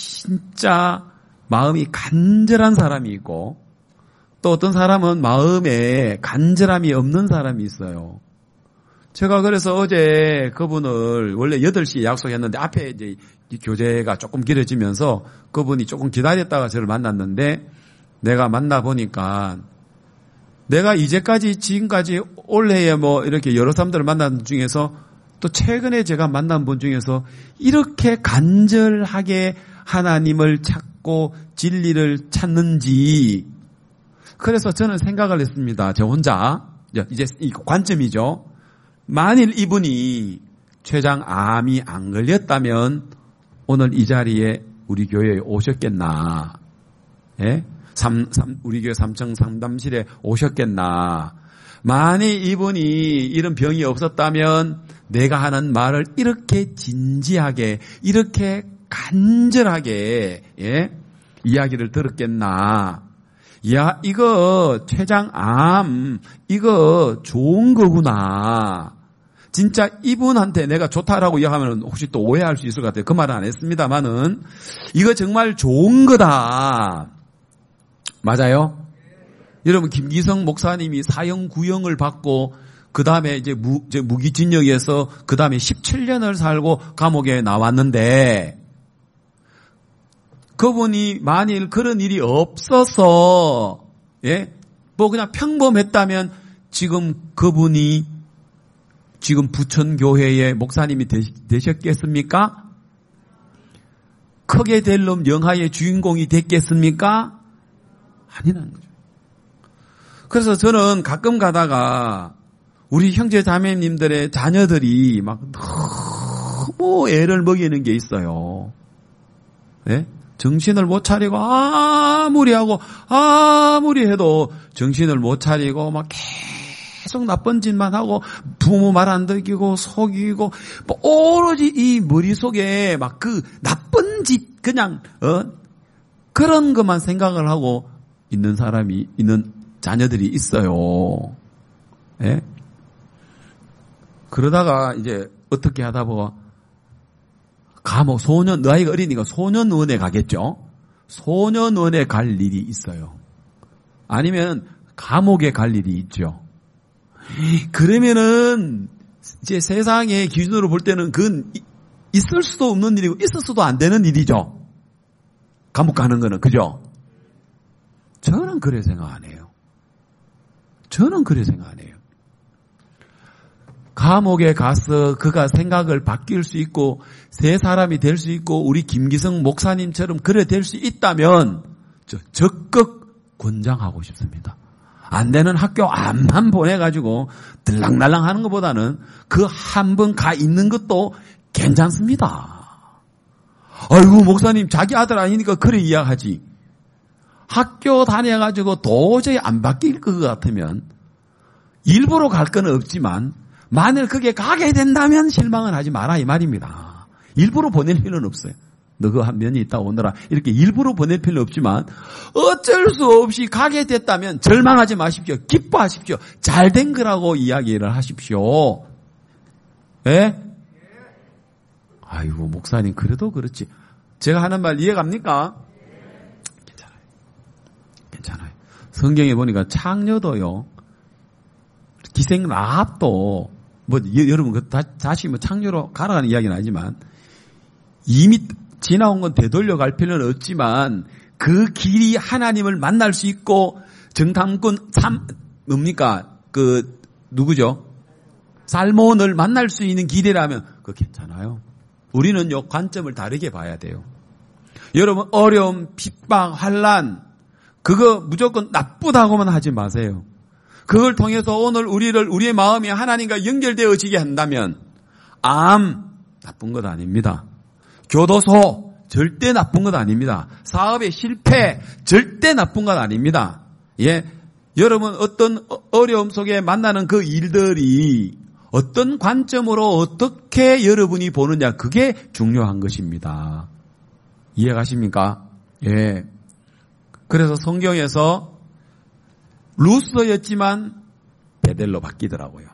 진짜 마음이 간절한 사람이 있고 또 어떤 사람은 마음에 간절함이 없는 사람이 있어요. 제가 그래서 어제 그분을 원래 여덟 시에 약속했는데 앞에 이제 교제가 조금 길어지면서 그분이 조금 기다렸다가 저를 만났는데 내가 만나보니까 내가 이제까지 지금까지 올해에 뭐 이렇게 여러 사람들을 만난 중에서 또 최근에 제가 만난 분 중에서 이렇게 간절하게 하나님을 찾고 진리를 찾는지 그래서 저는 생각을 했습니다. 저 혼자 이제 이 관점이죠. 만일 이분이 췌장암이 안 걸렸다면 오늘 이 자리에 우리 교회에 오셨겠나? 예? 삼, 삼, 우리 교회 삼 층 상담실에 오셨겠나? 만일 이분이 이런 병이 없었다면 내가 하는 말을 이렇게 진지하게, 이렇게 간절하게, 예? 이야기를 들었겠나. 야, 이거 췌장암, 이거 좋은 거구나. 진짜 이분한테 내가 좋다라고 이야기하면 혹시 또 오해할 수 있을 것 같아요. 그 말은 안 했습니다만은 이거 정말 좋은 거다. 맞아요? 여러분, 김기성 목사님이 사형 구형을 받고 그 다음에 이제 무, 이제 무기징역에서 그 다음에 십칠 년을 살고 감옥에 나왔는데, 그분이 만일 그런 일이 없어서, 예, 뭐 그냥 평범했다면 지금 그분이 지금 부천교회의 목사님이 되셨겠습니까? 크게 될 놈 영화의 주인공이 됐겠습니까? 아니라는 거죠. 그래서 저는 가끔 가다가 우리 형제 자매님들의 자녀들이 막 너무 애를 먹이는 게 있어요. 네? 정신을 못 차리고 아무리 하고 아무리 해도 정신을 못 차리고 막 계속 나쁜 짓만 하고 부모 말 안 듣기고 속이고 뭐 오로지 이 머릿속에 막 그 나쁜 짓 그냥 어? 그런 것만 생각을 하고 있는 사람이 있는 자녀들이 있어요. 예? 그러다가 이제 어떻게 하다 보면 감옥 소년 나이가 어리니까 소년원에 가겠죠. 소년원에 갈 일이 있어요. 아니면 감옥에 갈 일이 있죠. 그러면은 이제 세상의 기준으로 볼 때는 그건 있을 수도 없는 일이고 있을 수도 안 되는 일이죠. 감옥 가는 거는. 그죠? 저는 그래 생각 안 해요. 저는 그래 생각 안 해요. 감옥에 가서 그가 생각을 바뀔 수 있고 새 사람이 될 수 있고 우리 김기성 목사님처럼 그래 될 수 있다면 저 적극 권장하고 싶습니다. 안 되는 학교 암만 보내가지고 들락날락 하는 것보다는 그 한 번 가 있는 것도 괜찮습니다. 아이고 목사님 자기 아들 아니니까 그래 이야기하지. 학교 다녀가지고 도저히 안 바뀔 것 같으면 일부러 갈 건 없지만 만일 그게 가게 된다면 실망은 하지 마라 이 말입니다. 일부러 보낼 필요는 없어요. 너 그 한 면이 있다 오너라 이렇게 일부러 보낼 필요는 없지만 어쩔 수 없이 가게 됐다면 절망하지 마십시오. 기뻐하십시오. 잘된 거라고 이야기를 하십시오. 예? 아이고 목사님 그래도 그렇지. 제가 하는 말 이해갑니까? 괜찮아요. 괜찮아요. 성경에 보니까 창녀도요. 기생 라합도 뭐 여러분 그 다시 뭐 창녀로 가라가는 이야기는 아니지만 이미 지나온 건 되돌려갈 필요는 없지만 그 길이 하나님을 만날 수 있고 정탐꾼 삼 뭡니까 그 누구죠? 살몬을 만날 수 있는 길이라면 그거 괜찮아요. 우리는 요 관점을 다르게 봐야 돼요. 여러분 어려움, 핍박, 환난 그거 무조건 나쁘다고만 하지 마세요. 그걸 통해서 오늘 우리를 우리의 마음이 하나님과 연결되어지게 한다면 암 나쁜 것 아닙니다. 교도소 절대 나쁜 것 아닙니다. 사업의 실패 절대 나쁜 것 아닙니다. 예, 여러분 어떤 어려움 속에 만나는 그 일들이 어떤 관점으로 어떻게 여러분이 보느냐 그게 중요한 것입니다. 이해가십니까? 예. 그래서 성경에서 루스였지만 베델로 바뀌더라고요.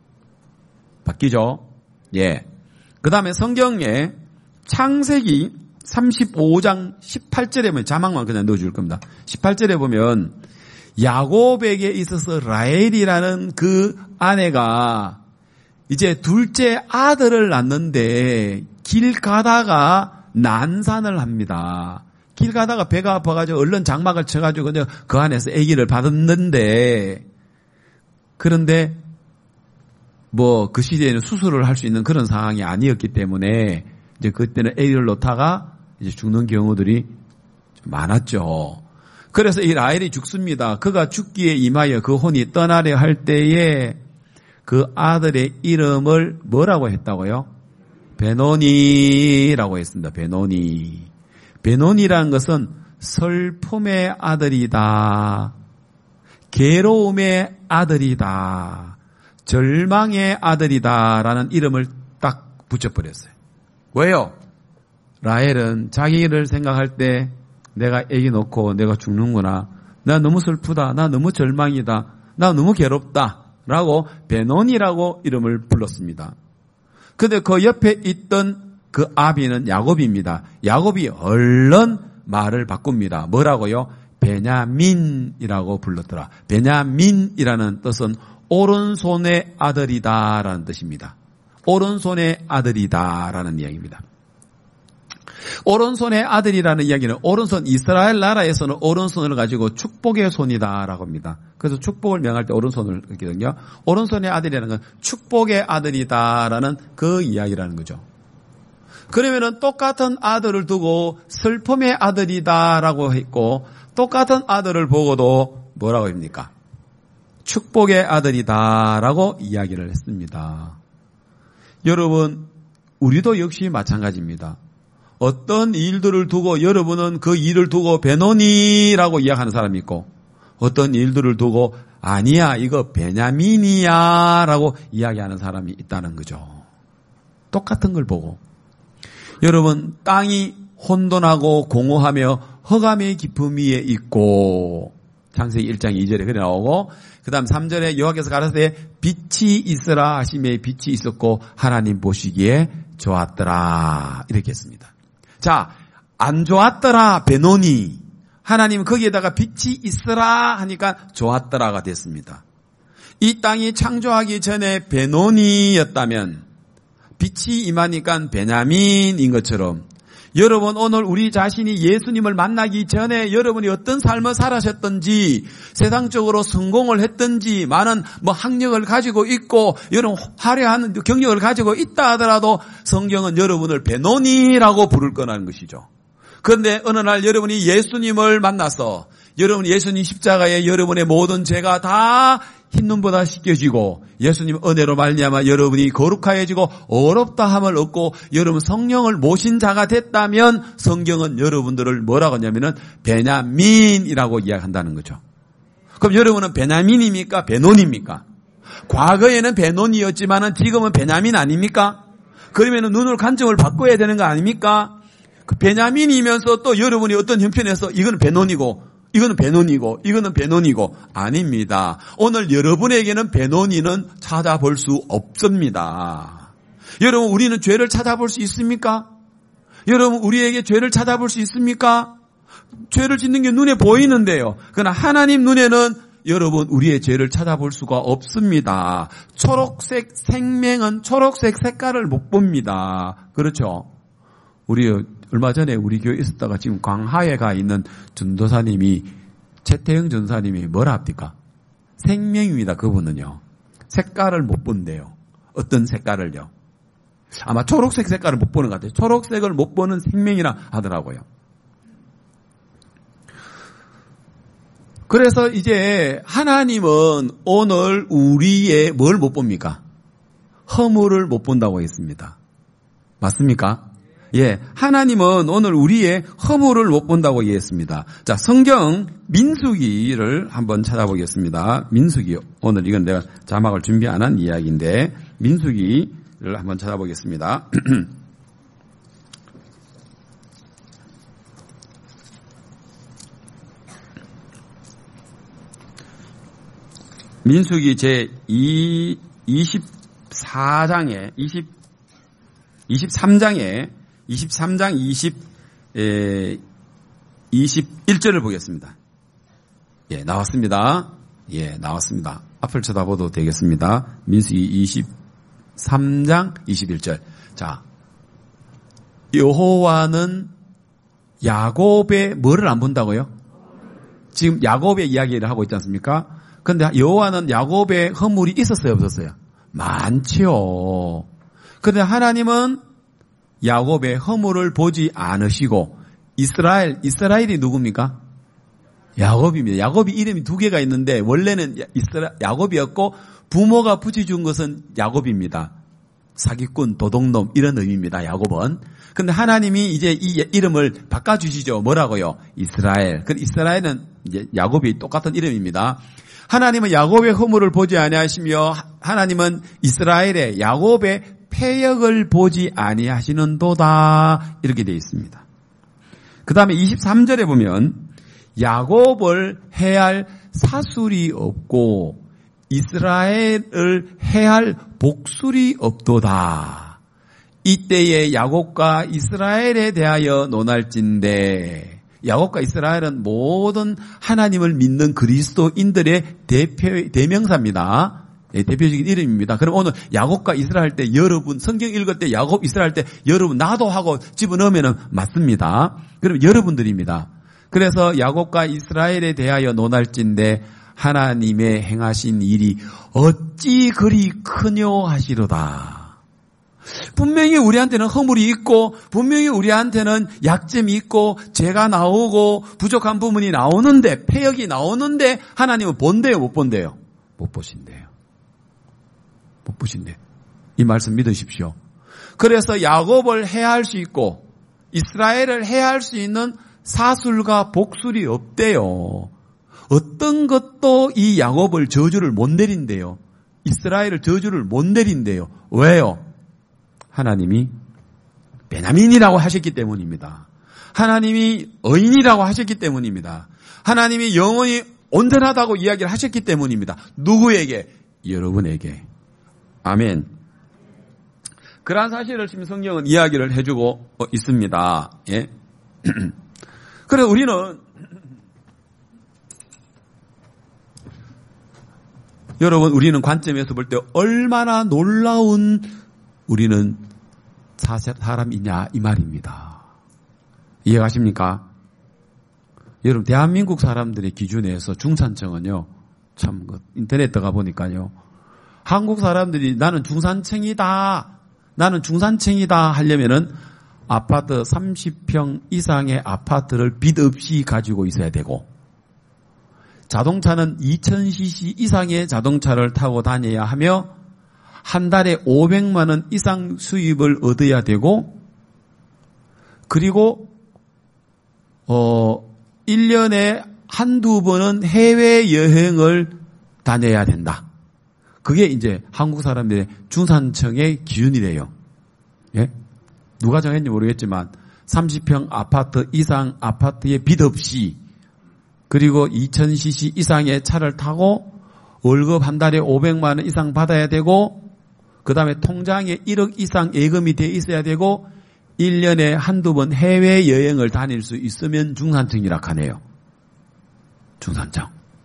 바뀌죠? 예. 그 다음에 성경에 창세기 삼십오 장 십팔 절에 보면 자막만 그냥 넣어줄 겁니다. 십팔 절에 보면 야곱에게 있어서 라헬이라는 그 아내가 이제 둘째 아들을 낳는데 길 가다가 난산을 합니다. 길 가다가 배가 아파가지고 얼른 장막을 쳐가지고 그 안에서 아기를 받았는데 그런데 뭐 그 시대에는 수술을 할 수 있는 그런 상황이 아니었기 때문에 이제 그때는 아기를 놓다가 이제 죽는 경우들이 많았죠. 그래서 이 라헬이 죽습니다. 그가 죽기에 임하여 그 혼이 떠나려 할 때에 그 아들의 이름을 뭐라고 했다고요? 베노니라고 했습니다. 베노니. 베노니라는 것은 슬픔의 아들이다. 괴로움의 아들이다, 절망의 아들이다라는 이름을 딱 붙여버렸어요. 왜요? 라헬은 자기를 생각할 때 내가 애기 놓고 내가 죽는구나, 나 너무 슬프다, 나 너무 절망이다, 나 너무 괴롭다 라고 베논이라고 이름을 불렀습니다. 근데 그 옆에 있던 그 아비는 야곱입니다. 야곱이 얼른 말을 바꿉니다. 뭐라고요? 베냐민이라고 불렀더라. 베냐민이라는 뜻은 오른손의 아들이다라는 뜻입니다. 오른손의 아들이다라는 이야기입니다. 오른손의 아들이라는 이야기는 오른손, 이스라엘 나라에서는 오른손을 가지고 축복의 손이다라고 합니다. 그래서 축복을 명할 때 오른손을 쓰거든요. 오른손의 아들이라는 건 축복의 아들이다라는 그 이야기라는 거죠. 그러면은 똑같은 아들을 두고 슬픔의 아들이다라고 했고, 똑같은 아들을 보고도 뭐라고 합니까? 축복의 아들이다라고 이야기를 했습니다. 여러분, 우리도 역시 마찬가지입니다. 어떤 일들을 두고 여러분은 그 일을 두고 베논이라고 이야기하는 사람이 있고, 어떤 일들을 두고 아니야, 이거 베냐민이야 라고 이야기하는 사람이 있다는 거죠. 똑같은 걸 보고. 여러분, 땅이 혼돈하고 공허하며 흑암의 깊음 위에 있고, 창세기 일 장 이 절에 그래 나오고, 그 다음 삼 절에 여호와께서 가라사대 빛이 있으라 하심에 빛이 있었고 하나님 보시기에 좋았더라 이렇게 했습니다. 자, 안 좋았더라 베논이, 하나님 거기에다가 빛이 있으라 하니까 좋았더라가 됐습니다. 이 땅이 창조하기 전에 베논이였다면 빛이 임하니까 베냐민인 것처럼, 여러분 오늘 우리 자신이 예수님을 만나기 전에 여러분이 어떤 삶을 살아셨던지, 세상적으로 성공을 했던지, 많은 뭐 학력을 가지고 있고 여러분 화려한 경력을 가지고 있다 하더라도 성경은 여러분을 베논이라고 부를 거라는 것이죠. 그런데 어느 날 여러분이 예수님을 만나서 여러분 예수님 십자가에 여러분의 모든 죄가 다 흰눈보다 씻겨지고 예수님 은혜로 말미암아 여러분이 거룩하여지고 어렵다함을 얻고 여러분 성령을 모신 자가 됐다면 성경은 여러분들을 뭐라고 하냐면은 베냐민이라고 이야기한다는 거죠. 그럼 여러분은 베냐민입니까? 베논입니까? 과거에는 베논이었지만은 지금은 베냐민 아닙니까? 그러면은 눈을 관점을 바꿔야 되는 거 아닙니까? 그 베냐민이면서 또 여러분이 어떤 형편에서 이거는 베논이고 이거는 베논이고 이거는 베논이고 아닙니다. 오늘 여러분에게는 베논이는 찾아볼 수 없습니다. 여러분, 우리는 죄를 찾아볼 수 있습니까? 여러분, 우리에게 죄를 찾아볼 수 있습니까? 죄를 짓는 게 눈에 보이는데요. 그러나 하나님 눈에는 여러분 우리의 죄를 찾아볼 수가 없습니다. 초록색 생명은 초록색 색깔을 못 봅니다. 그렇죠? 우리 얼마 전에 우리 교회에 있었다가 지금 광하에 가 있는 전도사님이, 최태영 전사님이 뭐라 합니까? 생명입니다. 그분은요. 색깔을 못 본대요. 어떤 색깔을요? 아마 초록색 색깔을 못 보는 것 같아요. 초록색을 못 보는 생명이라 하더라고요. 그래서 이제 하나님은 오늘 우리의 뭘 못 봅니까? 허물을 못 본다고 했습니다. 맞습니까? 예, 하나님은 오늘 우리의 허물을 못 본다고 이해했습니다. 자, 성경 민수기를 한번 찾아보겠습니다. 민수기, 오늘 이건 내가 자막을 준비 안 한 이야기인데 민수기를 한번 찾아보겠습니다. 민수기 제 이십사 장에 이십, 이십삼 장에 이십삼 장 이십, 에, 이십일 절을 보겠습니다. 예, 나왔습니다. 예, 나왔습니다. 앞을 쳐다봐도 되겠습니다. 민수기 이십삼 장 이십일 절. 자, 여호와는 야곱의 뭐를 안 본다고요? 지금 야곱의 이야기를 하고 있지 않습니까? 그런데 여호와는 야곱의 허물이 있었어요, 없었어요? 많지요. 그런데 하나님은 야곱의 허물을 보지 않으시고, 이스라엘, 이스라엘이 누굽니까? 야곱입니다. 야곱이 이름이 두 개가 있는데 원래는 이스라, 야곱이었고 부모가 붙여준 것은 야곱입니다. 사기꾼, 도둑놈 이런 의미입니다. 야곱은. 그런데 하나님이 이제 이 이름을 바꿔주시죠. 뭐라고요? 이스라엘. 그 이스라엘은 이제 야곱이 똑같은 이름입니다. 하나님은 야곱의 허물을 보지 아니하시며 하나님은 이스라엘의 야곱의 패역을 보지 아니하시는도다. 이렇게 되어 있습니다. 그 다음에 이십삼 절에 보면 야곱을 해할 사술이 없고 이스라엘을 해할 복술이 없도다. 이때에 야곱과 이스라엘에 대하여 논할진대. 야곱과 이스라엘은 모든 하나님을 믿는 그리스도인들의 대표, 대명사입니다. 네, 대표적인 이름입니다. 그럼 오늘 야곱과 이스라엘 때 여러분, 성경 읽을 때 야곱, 이스라엘 때 여러분 나도 하고 집어넣으면 맞습니다. 그럼 여러분들입니다. 그래서 야곱과 이스라엘에 대하여 논할진대 하나님의 행하신 일이 어찌 그리 크뇨 하시로다. 분명히 우리한테는 허물이 있고 분명히 우리한테는 약점이 있고 죄가 나오고 부족한 부분이 나오는데 패역이 나오는데 하나님은 본대요 못 본대요? 못 보신대요. 못 보신대요. 이 말씀 믿으십시오. 그래서 야곱을 해할 수 있고 이스라엘을 해할 수 있는 사술과 복술이 없대요. 어떤 것도 이 야곱을 저주를 못 내린대요. 이스라엘을 저주를 못 내린대요. 왜요? 하나님이 베냐민이라고 하셨기 때문입니다. 하나님이 의인이라고 하셨기 때문입니다. 하나님이 영원히 온전하다고 이야기를 하셨기 때문입니다. 누구에게? 여러분에게. 아멘. 그러한 사실을 지금 성경은 이야기를 해주고 있습니다. 예. 그래서 우리는 여러분 우리는 관점에서 볼 때 얼마나 놀라운 우리는 사람이냐 이 말입니다. 이해가십니까? 여러분 대한민국 사람들의 기준에서 중산층은요 참 인터넷 들어가 보니까요 한국 사람들이 나는 중산층이다 나는 중산층이다 하려면은 아파트 삼십 평 이상의 아파트를 빚 없이 가지고 있어야 되고 자동차는 이천 씨씨 이상의 자동차를 타고 다녀야 하며 한 달에 오백만 원 이상 수입을 얻어야 되고 그리고 어 일 년에 한두 번은 해외여행을 다녀야 된다. 그게 이제 한국 사람들의 중산층의 기준이래요. 예? 누가 정했는지 모르겠지만 삼십 평 아파트 이상 아파트에 빚 없이 그리고 이천 씨씨 이상의 차를 타고 월급 한 달에 오백만 원 이상 받아야 되고 그 다음에 통장에 일억 이상 예금이 돼 있어야 되고 일 년에 한두 번 해외여행을 다닐 수 있으면 중산층이라 하네요. 중산층.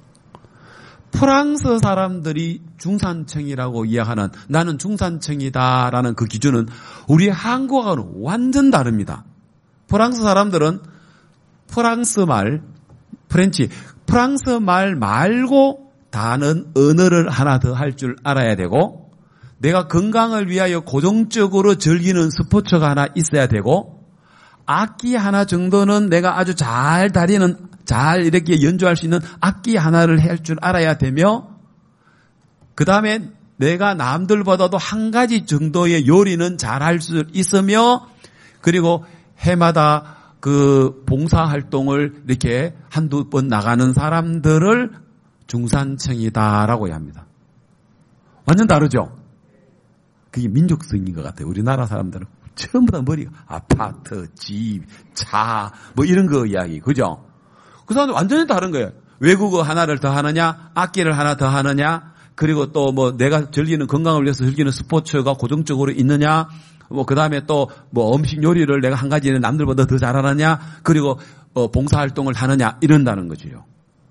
프랑스 사람들이 중산층이라고 이야기하는 나는 중산층이다라는 그 기준은 우리 한국하고는 완전 다릅니다. 프랑스 사람들은 프랑스 말, 프렌치, 프랑스 말 말고 다른 언어를 하나 더 할 줄 알아야 되고 내가 건강을 위하여 고정적으로 즐기는 스포츠가 하나 있어야 되고 악기 하나 정도는 내가 아주 잘 다리는 잘 이렇게 연주할 수 있는 악기 하나를 할 줄 알아야 되며 그 다음에 내가 남들보다도 한 가지 정도의 요리는 잘할 수 있으며 그리고 해마다 그 봉사활동을 이렇게 한두 번 나가는 사람들을 중산층이다라고 합니다. 완전 다르죠? 그게 민족성인 것 같아요. 우리나라 사람들은 전부 다 머리가 아파트, 집, 차 뭐 이런 거 이야기. 그죠? 그 사람들 완전히 다른 거예요. 외국어 하나를 더 하느냐, 악기를 하나 더 하느냐, 그리고 또 뭐 내가 즐기는 건강을 위해서 즐기는 스포츠가 고정적으로 있느냐, 뭐 그다음에 또 뭐 음식 요리를 내가 한 가지는 남들보다 더 잘하느냐, 그리고 어 봉사활동을 하느냐 이런다는 거죠.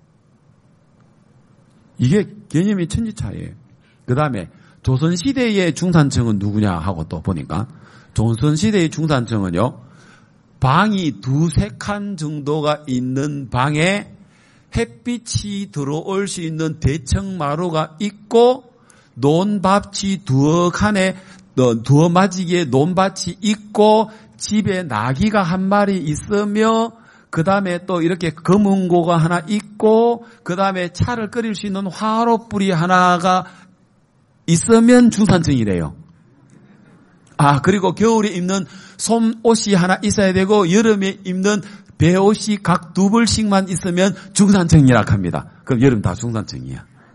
이게 개념이 천지차이에요. 그다음에 조선시대의 중산층은 누구냐 하고 또 보니까 조선시대의 중산층은요. 방이 두세 칸 정도가 있는 방에 햇빛이 들어올 수 있는 대청마루가 있고 논밭이 두어 칸에 두어 마지기에 논밭이 있고 집에 나귀가 한 마리 있으며 그 다음에 또 이렇게 검은고가 하나 있고 그 다음에 차를 끓일 수 있는 화롯불이 하나가 있으면 중산층이래요. 아, 그리고 겨울에 입는 솜옷이 하나 있어야 되고 여름에 입는 배옷이 각 두 벌씩만 있으면 중산층이라 합니다. 그럼 여름 다 중산층이야.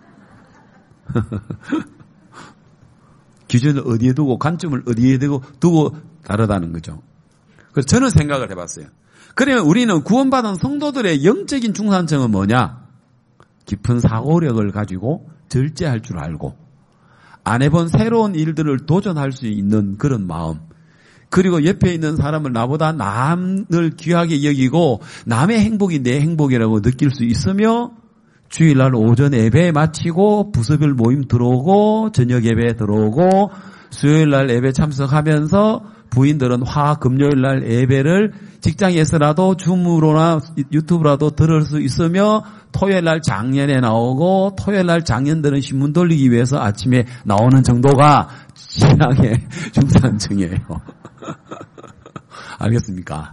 기준을 어디에 두고 관점을 어디에 두고, 두고 다르다는 거죠. 그래서 저는 생각을 해봤어요. 그러면 우리는 구원받은 성도들의 영적인 중산층은 뭐냐? 깊은 사고력을 가지고 절제할 줄 알고 안 해본 새로운 일들을 도전할 수 있는 그런 마음, 그리고 옆에 있는 사람을 나보다 남을 귀하게 여기고 남의 행복이 내 행복이라고 느낄 수 있으며 주일날 오전 예배 마치고 부서별 모임 들어오고 저녁 예배 들어오고 수요일날 예배 참석하면서 부인들은 화 금요일날 예배를 직장에서라도 줌으로나 유튜브라도 들을 수 있으며 토요일날 장년에 나오고 토요일날 장년들은 신문 돌리기 위해서 아침에 나오는 정도가 신앙의 중산층이에요. 알겠습니까?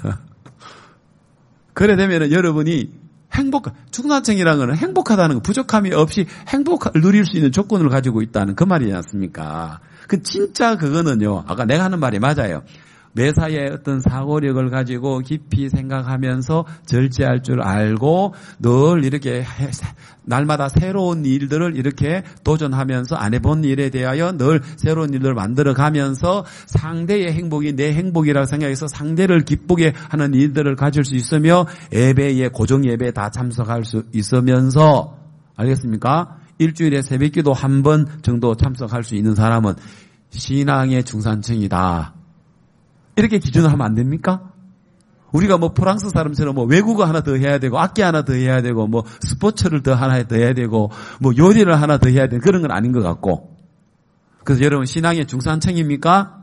그래 되면 여러분이 행복, 중산층이라는 것은 행복하다는 거, 부족함이 없이 행복을 누릴 수 있는 조건을 가지고 있다는 그 말이지 않습니까? 그 진짜 그거는요, 아까 내가 하는 말이 맞아요. 매사에 어떤 사고력을 가지고 깊이 생각하면서 절제할 줄 알고 늘 이렇게 해, 날마다 새로운 일들을 이렇게 도전하면서 안 해본 일에 대하여 늘 새로운 일들을 만들어가면서 상대의 행복이 내 행복이라고 생각해서 상대를 기쁘게 하는 일들을 가질 수 있으며 예배에 고정 예배에 다 참석할 수 있으면서, 알겠습니까? 일주일에 새벽기도 한 번 정도 참석할 수 있는 사람은 신앙의 중산층이다. 이렇게 기준을 하면 안 됩니까? 우리가 뭐 프랑스 사람처럼 뭐 외국어 하나 더 해야 되고 악기 하나 더 해야 되고 뭐 스포츠를 더 하나 더 해야 되고 뭐 요리를 하나 더 해야 되고 그런 건 아닌 것 같고. 그래서 여러분 신앙의 중산층입니까?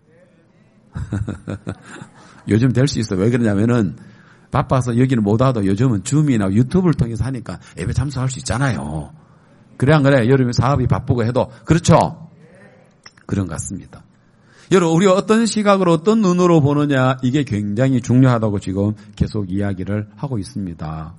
요즘 될 수 있어. 왜 그러냐면은 바빠서 여기는 못 와도 요즘은 줌이나 유튜브를 통해서 하니까 예배 참석할 수 있잖아요. 그래 안 그래? 여러분 사업이 바쁘고 해도 그렇죠? 그런 것 같습니다. 여러분 우리가 어떤 시각으로 어떤 눈으로 보느냐, 이게 굉장히 중요하다고 지금 계속 이야기를 하고 있습니다.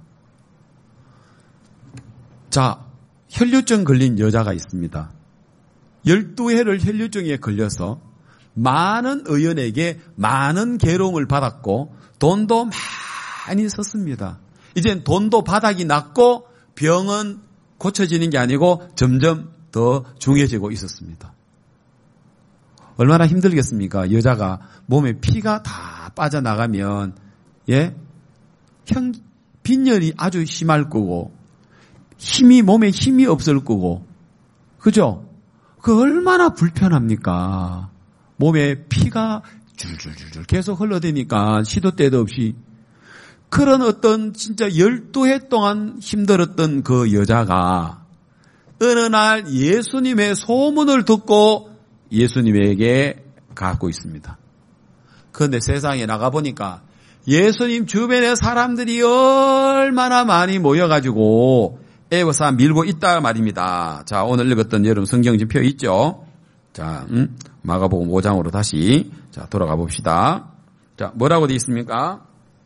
자, 혈류증 걸린 여자가 있습니다. 열두 해를 혈류증에 걸려서 많은 의원에게 많은 괴로움을 받았고 돈도 많이 썼습니다. 이젠 돈도 바닥이 났고 병은 고쳐지는 게 아니고 점점 더 중해지고 있었습니다. 얼마나 힘들겠습니까? 여자가 몸에 피가 다 빠져나가면, 예? 형, 빈혈이 아주 심할 거고, 힘이, 몸에 힘이 없을 거고, 그죠? 그 얼마나 불편합니까? 몸에 피가 줄줄줄줄 계속 흘러대니까 시도 때도 없이. 그런 어떤 진짜 열두 해 동안 힘들었던 그 여자가 어느 날 예수님의 소문을 듣고 예수님에게 가고 있습니다. 그런데 세상에 나가보니까 예수님 주변에 사람들이 얼마나 많이 모여가지고 애워싸 밀고 있다 말입니다. 자, 오늘 읽었던 여러분 성경 지금 펴 있죠? 자, 음, 마가복음 오 장으로 다시 자 돌아가 봅시다. 자, 뭐라고 되어 있습니까?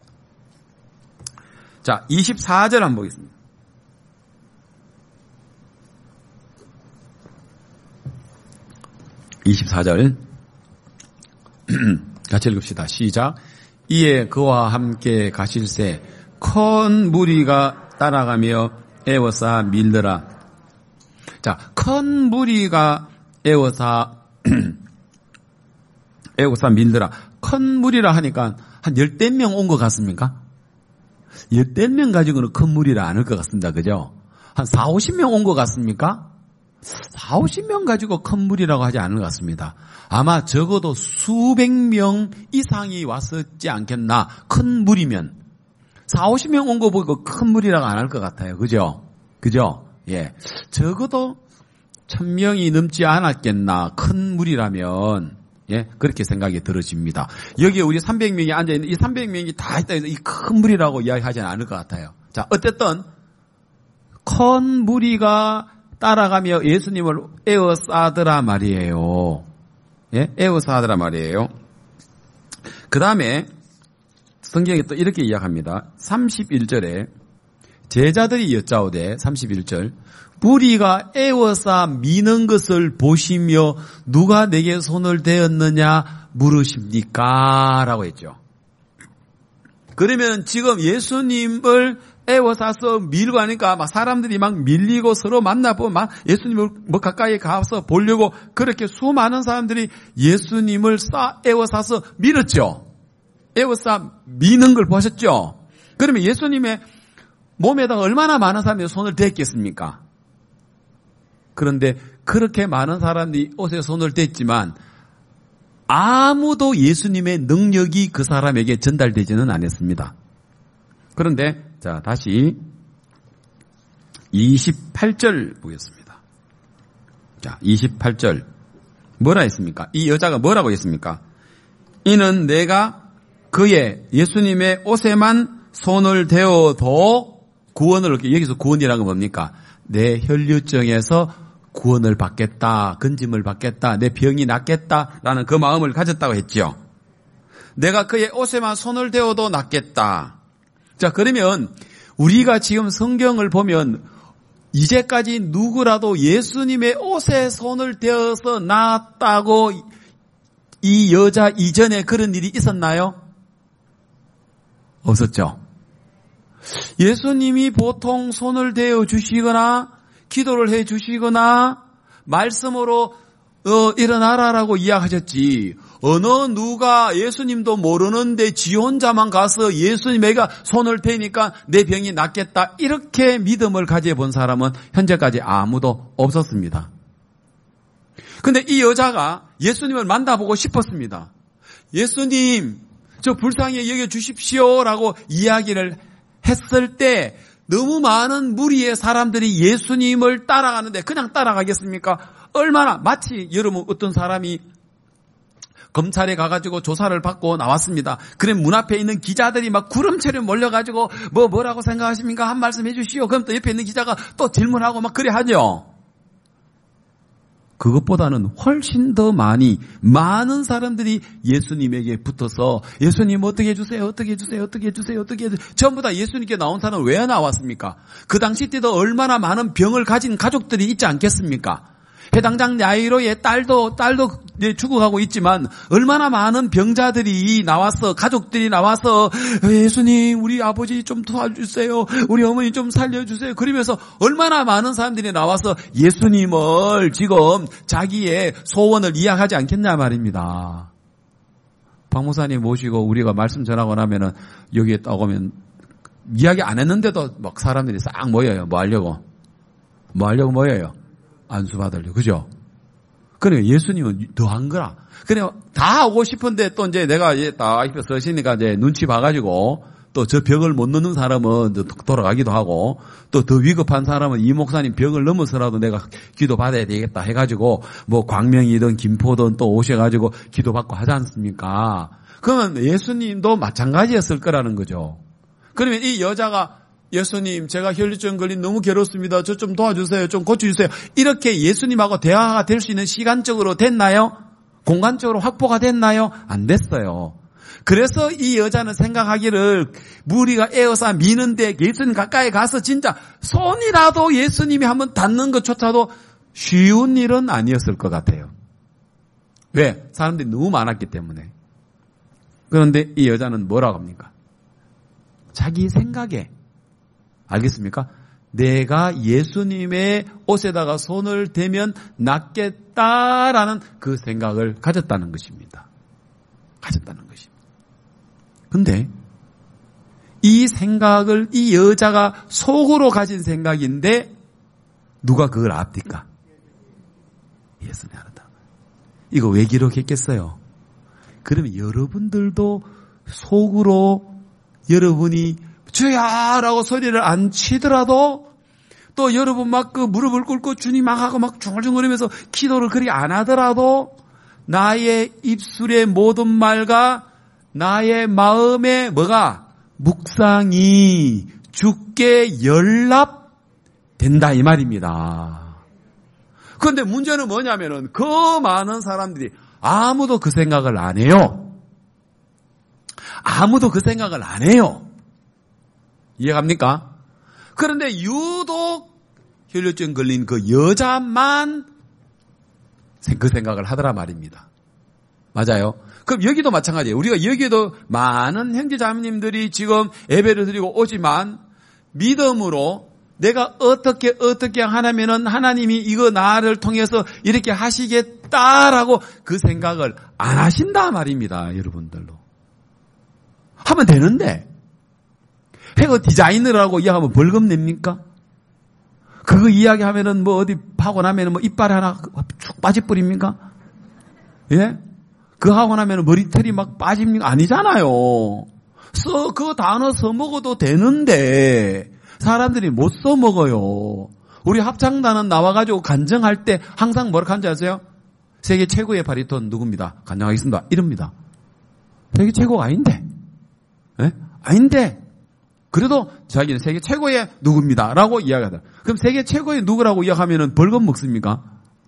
자, 이십사 절 한번 보겠습니다. 이십사 절 같이 읽읍시다. 시작. 이에 그와 함께 가실새 큰 무리가 따라가며 애워싸 밀더라. 자, 큰 무리가 애워싸 애워싸 밀더라. 큰 무리라 하니까 한 열댓 명 온 것 같습니까? 열댓 명 가지고는 큰 무리라 않을 것 같습니다. 그죠? 한 사오십 명 온 것 같습니까? 사오십 명 가지고 큰 무리라고 하지 않은 것 같습니다. 아마 적어도 수백 명 이상이 왔었지 않겠나. 큰 무리면. 사오십 명 온 거 보고 큰 무리라고 안 할 것 같아요. 그죠? 그죠? 예. 적어도 천 명이 넘지 않았겠나. 큰 무리라면. 예. 그렇게 생각이 들어집니다. 여기에 우리 삼백 명이 앉아있는 이 삼백 명이 다 있다 해서 이 큰 무리라고 이야기하지는 않을 것 같아요. 자, 어쨌든 큰 무리가 따라가며 예수님을 에워싸더라 말이에요. 예? 에워싸더라 말이에요. 그 다음에 성경에 또 이렇게 이야기합니다. 삼십일 절에 제자들이 여짜오되 삼십일 절 무리가 에워싸 미는 것을 보시며 누가 내게 손을 대었느냐 물으십니까? 라고 했죠. 그러면 지금 예수님을 에워싸서 밀고 하니까 막 사람들이 막 밀리고 서로 만나보고 막 예수님을 뭐 가까이 가서 보려고 그렇게 수많은 사람들이 예수님을 싸 에워싸서 밀었죠. 에워싸 미는 걸 보셨죠? 그러면 예수님의 몸에다가 얼마나 많은 사람들이 손을 댔겠습니까? 그런데 그렇게 많은 사람들이 옷에 손을 댔지만 아무도 예수님의 능력이 그 사람에게 전달되지는 않았습니다. 그런데 자 다시 이십팔 절 보겠습니다. 자 이십팔 절 뭐라 했습니까? 이 여자가 뭐라고 했습니까? 이는 내가 그의 예수님의 옷에만 손을 대어도 구원을 얻게. 여기서 구원이라는 건 뭡니까? 내 혈류증에서 구원을 받겠다, 건짐을 받겠다, 내 병이 낫겠다라는 그 마음을 가졌다고 했죠. 내가 그의 옷에만 손을 대어도 낫겠다. 자, 그러면 우리가 지금 성경을 보면 이제까지 누구라도 예수님의 옷에 손을 대어서 낫다고 이 여자 이전에 그런 일이 있었나요? 없었죠. 예수님이 보통 손을 대어 주시거나 기도를 해 주시거나 말씀으로 어, 일어나라라고 이야기하셨지. 어느 누가 예수님도 모르는데 지 혼자만 가서 예수님에게 손을 대니까 내 병이 낫겠다. 이렇게 믿음을 가져본 사람은 현재까지 아무도 없었습니다. 그런데 이 여자가 예수님을 만나보고 싶었습니다. 예수님, 저 불쌍히 여겨주십시오라고 이야기를 했을 때 너무 많은 무리의 사람들이 예수님을 따라가는데 그냥 따라가겠습니까? 얼마나 마치 여러분 어떤 사람이 검찰에 가가지고 조사를 받고 나왔습니다. 그래 문 앞에 있는 기자들이 막 구름처럼 몰려가지고 뭐 뭐라고 생각하십니까? 한 말씀 해주시오. 그럼 또 옆에 있는 기자가 또 질문하고 막 그래 하죠. 그것보다는 훨씬 더 많이 많은 사람들이 예수님에게 붙어서 예수님 어떻게 해주세요, 어떻게 해주세요, 어떻게 해주세요, 어떻게 해주세요. 전부 다 예수님께 나온 사람은 왜 나왔습니까? 그 당시 때도 얼마나 많은 병을 가진 가족들이 있지 않겠습니까? 해당장 야이로의 딸도 딸도 죽어가고 있지만 얼마나 많은 병자들이 나와서 가족들이 나와서 예수님 우리 아버지 좀 도와주세요, 우리 어머니 좀 살려주세요. 그러면서 얼마나 많은 사람들이 나와서 예수님을 지금 자기의 소원을 이야기하지 않겠냐 말입니다. 박 목사님 모시고 우리가 말씀 전하고 나면은 여기에 딱 오면 이야기 안 했는데도 막 사람들이 싹 모여요. 뭐 하려고? 뭐 하려고 모여요? 안수 받으려고. 그죠? 그래, 예수님은 더한 거라. 그래, 다 오고 싶은데 또 이제 내가 이제 딱 앞에 서시니까 이제 눈치 봐가지고 또 저 벽을 못 넘는 사람은 돌아가기도 하고 또 더 위급한 사람은 이 목사님 벽을 넘어서라도 내가 기도 받아야 되겠다 해가지고 뭐 광명이든 김포든 또 오셔가지고 기도 받고 하지 않습니까? 그러면 예수님도 마찬가지였을 거라는 거죠. 그러면 이 여자가 예수님, 제가 혈류증 걸린 너무 괴롭습니다. 저 좀 도와주세요. 좀 고쳐주세요. 이렇게 예수님하고 대화가 될 수 있는 시간적으로 됐나요? 공간적으로 확보가 됐나요? 안 됐어요. 그래서 이 여자는 생각하기를 무리가 에어싸 미는데 예수님 가까이 가서 진짜 손이라도 예수님이 한번 닿는 것조차도 쉬운 일은 아니었을 것 같아요. 왜? 사람들이 너무 많았기 때문에. 그런데 이 여자는 뭐라고 합니까? 자기 생각에 알겠습니까? 내가 예수님의 옷에다가 손을 대면 낫겠다라는 그 생각을 가졌다는 것입니다. 가졌다는 것입니다. 근데 이 생각을 이 여자가 속으로 가진 생각인데 누가 그걸 압니까? 예수님 알았다. 이거 왜 기록했겠어요? 그러면 여러분들도 속으로 여러분이 주야! 라고 소리를 안 치더라도 또 여러분 막 그 무릎을 꿇고 주님 막 하고 막 중얼중얼하면서 기도를 그리 안 하더라도 나의 입술의 모든 말과 나의 마음의 뭐가 묵상이 주께 연락된다 이 말입니다. 그런데 문제는 뭐냐면은 그 많은 사람들이 아무도 그 생각을 안 해요. 아무도 그 생각을 안 해요. 이해갑니까? 그런데 유독 혈류증 걸린 그 여자만 그 생각을 하더라 말입니다. 맞아요. 그럼 여기도 마찬가지예요. 우리가 여기에도 많은 형제자매님들이 지금 예배를 드리고 오지만 믿음으로 내가 어떻게 어떻게 하냐면은 하나님이 이거 나를 통해서 이렇게 하시겠다라고 그 생각을 안 하신다 말입니다. 여러분들로. 하면 되는데 해거 디자이너라고 이야기하면 벌금 냅니까? 그거 이야기하면은 뭐 어디 파고 나면은 뭐 이빨 하나 쭉 빠져버립니까? 예? 그거 하고 나면은 머리털이 막 빠집니까? 아니잖아요. 써, 그 단어 써먹어도 되는데 사람들이 못 써먹어요. 우리 합창단은 나와가지고 간증할 때 항상 뭐라고 하는지 아세요? 세계 최고의 바리톤 누굽니다. 간증하겠습니다. 이럽니다. 세계 최고가 아닌데. 예? 아닌데. 그래도 자기는 세계 최고의 누구입니다. 라고 이야기하다. 그럼 세계 최고의 누구라고 이야기하면 벌금 먹습니까?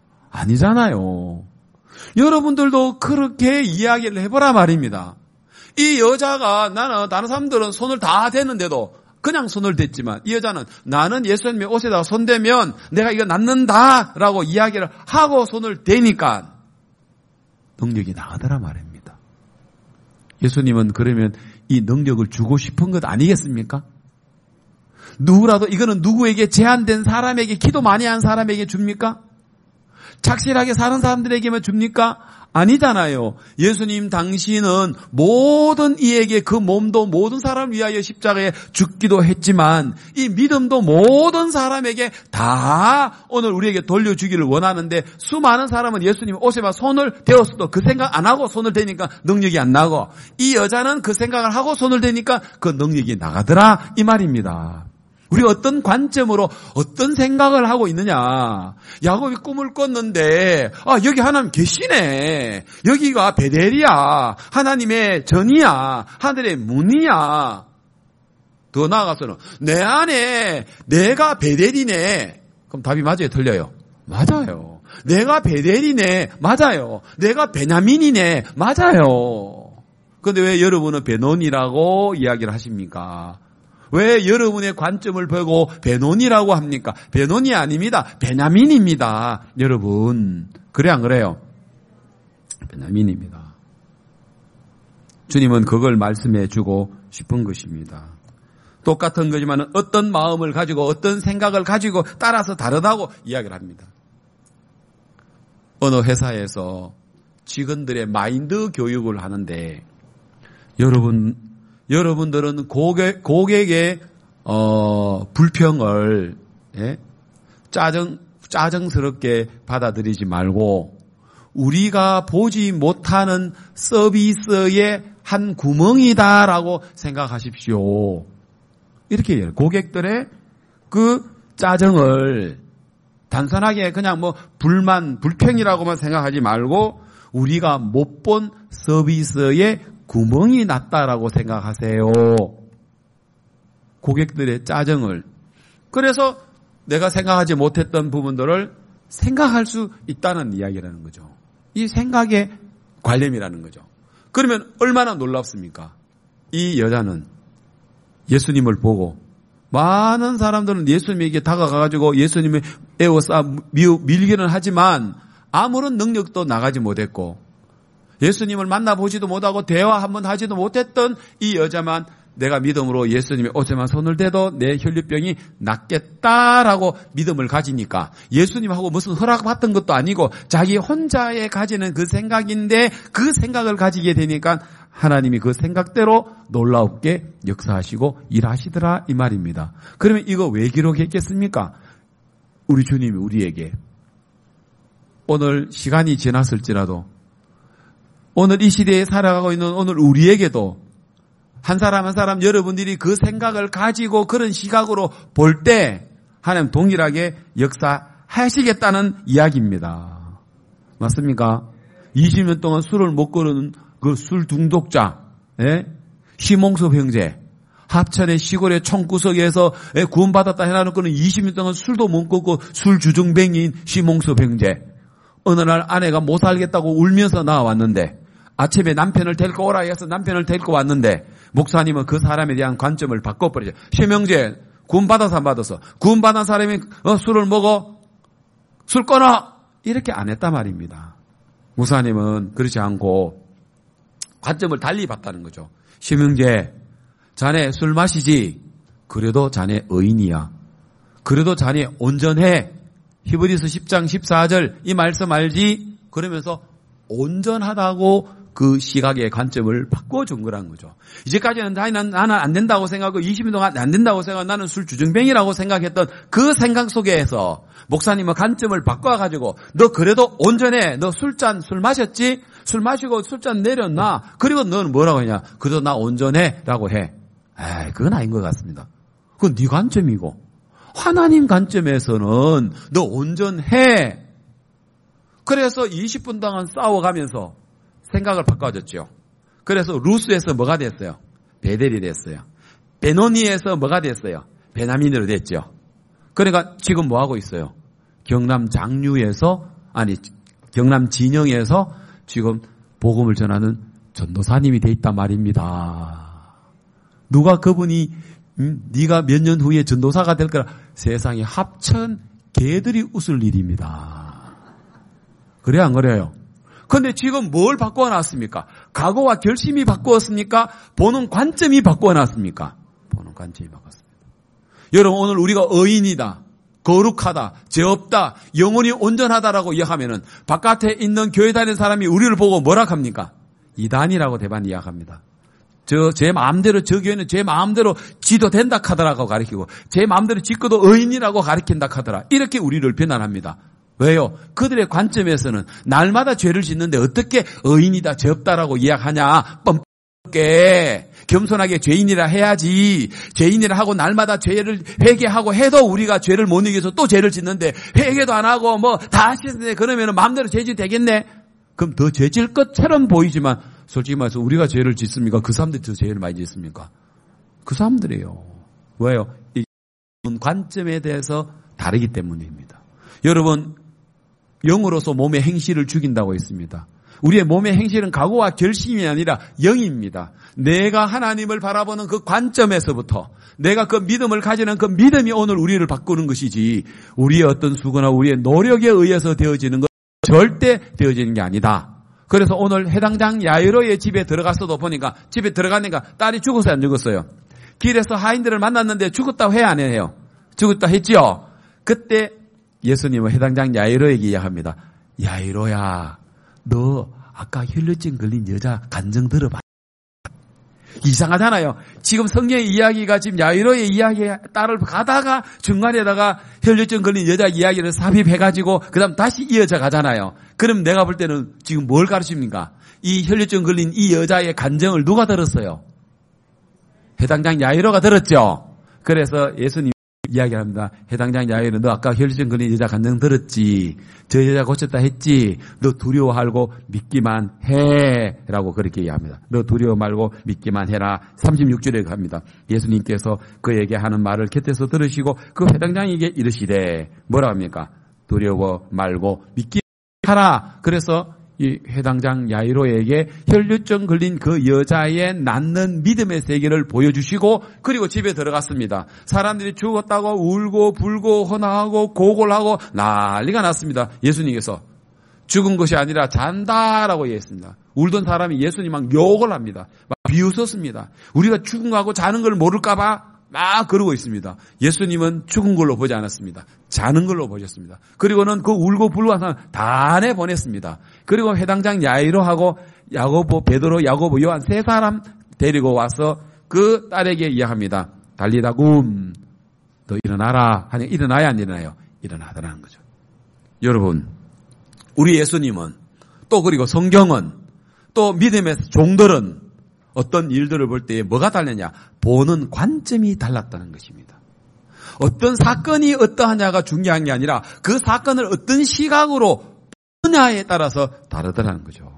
아니잖아요. 여러분들도 그렇게 이야기를 해보라 말입니다. 이 여자가 나는 다른 사람들은 손을 다 대는데도 그냥 손을 댔지만 이 여자는 나는 예수님의 옷에다가 손대면 내가 이거 낫는다라고 이야기를 하고 손을 대니까 능력이 나가더라 말입니다. 예수님은 그러면 이 능력을 주고 싶은 것 아니겠습니까? 누구라도 이거는 누구에게 제한된 사람에게 기도 많이 한 사람에게 줍니까? 착실하게 사는 사람들에게만 줍니까? 아니잖아요. 예수님 당신은 모든 이에게 그 몸도 모든 사람을 위하여 십자가에 죽기도 했지만 이 믿음도 모든 사람에게 다 오늘 우리에게 돌려주기를 원하는데 수많은 사람은 예수님 옷에만 손을 대었어도 그 생각 안 하고 손을 대니까 능력이 안 나고 이 여자는 그 생각을 하고 손을 대니까 그 능력이 나가더라 이 말입니다. 우리가 어떤 관점으로 어떤 생각을 하고 있느냐. 야곱이 꿈을 꿨는데 아 여기 하나님 계시네. 여기가 베델이야. 하나님의 전이야. 하늘의 문이야. 더 나아가서는 내 안에 내가 베델이네. 그럼 답이 맞아요? 틀려요? 맞아요. 내가 베델이네. 맞아요. 내가 베냐민이네. 맞아요. 그런데 왜 여러분은 베논이라고 이야기를 하십니까? 왜 여러분의 관점을 보고 베논이라고 합니까? 베논이 아닙니다. 베냐민입니다. 여러분. 그래 안 그래요? 베냐민입니다. 주님은 그걸 말씀해 주고 싶은 것입니다. 똑같은 거지만 어떤 마음을 가지고 어떤 생각을 가지고 따라서 다르다고 이야기를 합니다. 어느 회사에서 직원들의 마인드 교육을 하는데 여러분 여러분들은 고객, 고객의, 어, 불평을, 예? 짜증, 짜증스럽게 받아들이지 말고, 우리가 보지 못하는 서비스의 한 구멍이다라고 생각하십시오. 이렇게 얘기해요. 고객들의 그 짜증을 단순하게 그냥 뭐 불만, 불평이라고만 생각하지 말고, 우리가 못 본 서비스의 구멍이 났다라고 생각하세요. 고객들의 짜증을. 그래서 내가 생각하지 못했던 부분들을 생각할 수 있다는 이야기라는 거죠. 이 생각의 관념이라는 거죠. 그러면 얼마나 놀랍습니까? 이 여자는 예수님을 보고 많은 사람들은 예수님에게 다가가가지고 예수님을 에워싸 밀기는 하지만 아무런 능력도 나가지 못했고 예수님을 만나보지도 못하고 대화 한번 하지도 못했던 이 여자만 내가 믿음으로 예수님의 옷에만 손을 대도 내 혈류병이 낫겠다라고 믿음을 가지니까 예수님하고 무슨 허락받던 것도 아니고 자기 혼자에 가지는 그 생각인데 그 생각을 가지게 되니까 하나님이 그 생각대로 놀랍게 역사하시고 일하시더라 이 말입니다. 그러면 이거 왜 기록했겠습니까? 우리 주님이 우리에게 오늘 시간이 지났을지라도 오늘 이 시대에 살아가고 있는 오늘 우리에게도 한 사람 한 사람 여러분들이 그 생각을 가지고 그런 시각으로 볼 때 하나님 동일하게 역사하시겠다는 이야기입니다. 맞습니까? 이십 년 동안 술을 못 거르는 그 술 중독자, 예? 시몽섭 형제, 합천의 시골의 총구석에서 구원받았다 해놔놓고는 이십 년 동안 술도 못 끊고 술 주중뱅이인 시몽섭 형제. 어느 날 아내가 못 살겠다고 울면서 나와왔는데 아침에 남편을 데리고 오라 해서 남편을 데리고 왔는데 목사님은 그 사람에 대한 관점을 바꿔버리죠. 시명제 구원받아서 안 받아서 구원받은 사람이 어, 술을 먹어? 술 끊어? 이렇게 안 했단 말입니다. 목사님은 그렇지 않고 관점을 달리 봤다는 거죠. 시명제 자네 술 마시지? 그래도 자네 의인이야. 그래도 자네 온전해. 히브리서 십 장 십사 절 이 말씀 알지? 그러면서 온전하다고 그 시각의 관점을 바꿔준 거란 거죠. 이제까지는 나는, 나는 안 된다고 생각하고 이십 년 동안 안 된다고 생각하고 나는 술 주정뱅이라고 생각했던 그 생각 속에서 목사님은 관점을 바꿔가지고 너 그래도 온전해. 너 술잔 술 마셨지? 술 마시고 술잔 내렸나? 그리고 너는 뭐라고 하냐? 그래도 나 온전해 라고 해. 에이, 그건 아닌 것 같습니다. 그건 네 관점이고 하나님 관점에서는 너 온전해. 그래서 이십 분 동안 싸워가면서 생각을 바꿔줬죠. 그래서 루스에서 뭐가 됐어요? 베델이 됐어요. 베노니에서 뭐가 됐어요? 베냐민으로 됐죠. 그러니까 지금 뭐 하고 있어요? 경남 장류에서 아니 경남 진영에서 지금 복음을 전하는 전도사님이 돼 있단 말입니다. 누가 그분이 음, 네가 몇 년 후에 전도사가 될 거라 세상에 합천 개들이 웃을 일입니다. 그래 안 그래요? 그런데 지금 뭘 바꿔놨습니까? 각오와 결심이 바꾸었습니까? 보는 관점이 바꿔놨습니까? 보는 관점이 바꿨습니다. 여러분 오늘 우리가 의인이다, 거룩하다, 죄 없다, 영혼이 온전하다라고 이야기하면은 바깥에 있는 교회 다니는 사람이 우리를 보고 뭐라 합니까? 이단이라고 대반 이야기합니다. 저 제 마음대로 저 교회는 제 마음대로 지도 된다 하더라고 가르치고 제 마음대로 짓고도 의인이라고 가르친다 하더라. 이렇게 우리를 비난합니다. 왜요? 그들의 관점에서는 날마다 죄를 짓는데 어떻게 의인이다, 죄 없다라고 이야기하냐. 뻔뻔하게 겸손하게 죄인이라 해야지. 죄인이라 하고 날마다 죄를 회개하고 해도 우리가 죄를 못 이겨서 또 죄를 짓는데 회개도 안 하고 뭐 다 하시는데 그러면 마음대로 죄짓 되겠네? 그럼 더 죄질 것처럼 보이지만 솔직히 말해서 우리가 죄를 짓습니까? 그 사람들이 더 죄를 많이 짓습니까? 그 사람들이에요. 왜요? 이 관점에 대해서 다르기 때문입니다. 여러분 영으로서 몸의 행실을 죽인다고 했습니다. 우리의 몸의 행실은 각오와 결심이 아니라 영입니다. 내가 하나님을 바라보는 그 관점에서부터 내가 그 믿음을 가지는 그 믿음이 오늘 우리를 바꾸는 것이지 우리의 어떤 수고나 우리의 노력에 의해서 되어지는 것 절대 되어지는 게 아니다. 그래서 오늘 해당장 야이로의 집에 들어갔어도 보니까 집에 들어가니까 딸이 죽었어요, 안 죽었어요? 길에서 하인들을 만났는데 죽었다고 해야 안 해요? 죽었다 했지요? 그때 예수님은 해당장 야이로에게 이야기합니다. 야이로야, 너 아까 혈류증 걸린 여자 간증 들어봐. 이상하잖아요. 지금 성경의 이야기가 지금 야이로의 이야기에 따를 가다가 중간에다가 혈류증 걸린 여자 이야기를 삽입해가지고 그 다음 다시 이어져 가잖아요. 그럼 내가 볼 때는 지금 뭘 가르칩니까? 이 혈류증 걸린 이 여자의 간증을 누가 들었어요? 해당장 야이로가 들었죠. 그래서 예수님 이야기합니다. 해당장 야이로, 너 아까 혈류증 걸린 여자 간증 들었지? 저 여자 고쳤다 했지? 너 두려워 말고 믿기만 해 라고 그렇게 이야기합니다. 너 두려워 말고 믿기만 해라. 삼십육 절에 갑니다. 예수님께서 그에게 하는 말을 곁에서 들으시고 그 해당장에게 이르시되 뭐라 합니까? 두려워 말고 믿기만 하라. 그래서 이 해당장 야이로에게 혈류증 걸린 그 여자의 낫는 믿음의 세계를 보여주시고 그리고 집에 들어갔습니다. 사람들이 죽었다고 울고 불고 헌화하고 고골하고 난리가 났습니다. 예수님께서 죽은 것이 아니라 잔다라고 얘기했습니다. 울던 사람이 예수님 막 욕을 합니다. 막 비웃었습니다. 우리가 죽은 거하고 자는 걸 모를까 봐 막 그러고 있습니다. 예수님은 죽은 걸로 보지 않았습니다. 자는 걸로 보셨습니다. 그리고는 그 울고 불고 한 사람 다 내보냈습니다. 그리고 해당장 야이로하고 야고보, 베드로, 야고보, 요한 세 사람 데리고 와서 그 딸에게 이야기합니다. 달리다굼, 너 일어나라 하니 일어나야 안 일어나요? 일어나더라는 거죠. 여러분, 우리 예수님은 또 그리고 성경은 또 믿음의 종들은 어떤 일들을 볼 때에 뭐가 달렸냐? 보는 관점이 달랐다는 것입니다. 어떤 사건이 어떠하냐가 중요한 게 아니라 그 사건을 어떤 시각으로 보느냐에 따라서 다르더라는 거죠.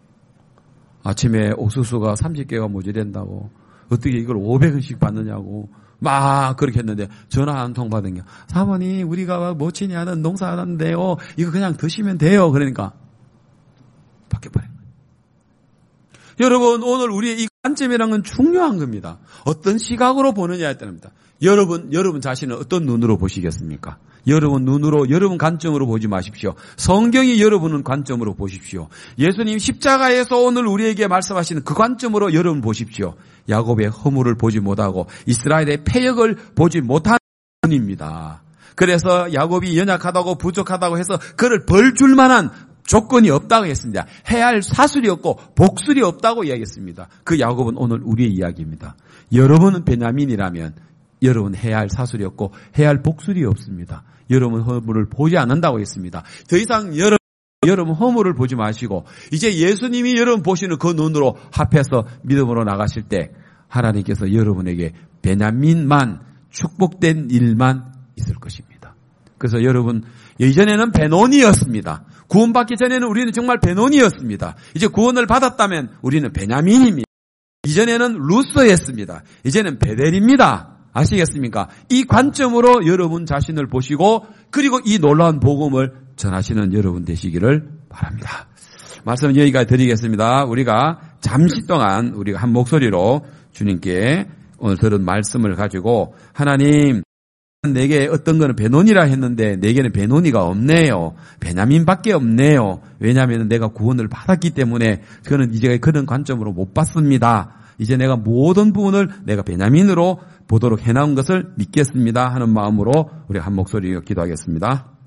아침에 옥수수가 삼십 개가 모자란다고 어떻게 이걸 오백 원씩 받느냐고 막 그렇게 했는데 전화 한 통 받은 게 사모님 우리가 모친이 하는 농사하는데요. 이거 그냥 드시면 돼요. 그러니까 바뀌어버린 거예요. 여러분 오늘 우리의 이 관점이라는 건 중요한 겁니다. 어떤 시각으로 보느냐에 따릅니다. 여러분, 여러분 자신은 어떤 눈으로 보시겠습니까? 여러분 눈으로, 여러분 관점으로 보지 마십시오. 성경이 여러분은 관점으로 보십시오. 예수님 십자가에서 오늘 우리에게 말씀하시는 그 관점으로 여러분 보십시오. 야곱의 허물을 보지 못하고 이스라엘의 패역을 보지 못하는 분입니다. 그래서 야곱이 연약하다고 부족하다고 해서 그를 벌 줄 만한 조건이 없다고 했습니다. 해야 할 사술이 없고 복술이 없다고 이야기했습니다. 그 야곱은 오늘 우리의 이야기입니다. 여러분은 베냐민이라면 여러분 해야 할 사술이 없고 해야 할 복술이 없습니다. 여러분 허물을 보지 않는다고 했습니다. 더 이상 여러분, 여러분 허물을 보지 마시고 이제 예수님이 여러분 보시는 그 눈으로 합해서 믿음으로 나가실 때 하나님께서 여러분에게 베냐민만 축복된 일만 있을 것입니다. 그래서 여러분 예전에는 베논이었습니다. 구원받기 전에는 우리는 정말 베논이었습니다. 이제 구원을 받았다면 우리는 베냐민입니다. 이전에는 루스였습니다. 이제는 베델입니다. 아시겠습니까? 이 관점으로 여러분 자신을 보시고 그리고 이 놀라운 복음을 전하시는 여러분 되시기를 바랍니다. 말씀 여기까지 드리겠습니다. 우리가 잠시 동안 우리가 한 목소리로 주님께 오늘 들은 말씀을 가지고 하나님 내게 어떤 거는 베논이라 했는데 내게는 베논이가 없네요. 베냐민밖에 없네요. 왜냐하면 내가 구원을 받았기 때문에 그는 이제 그런 관점으로 못 봤습니다. 이제 내가 모든 부분을 내가 베냐민으로 보도록 해나온 것을 믿겠습니다 하는 마음으로 우리 한 목소리로 기도하겠습니다.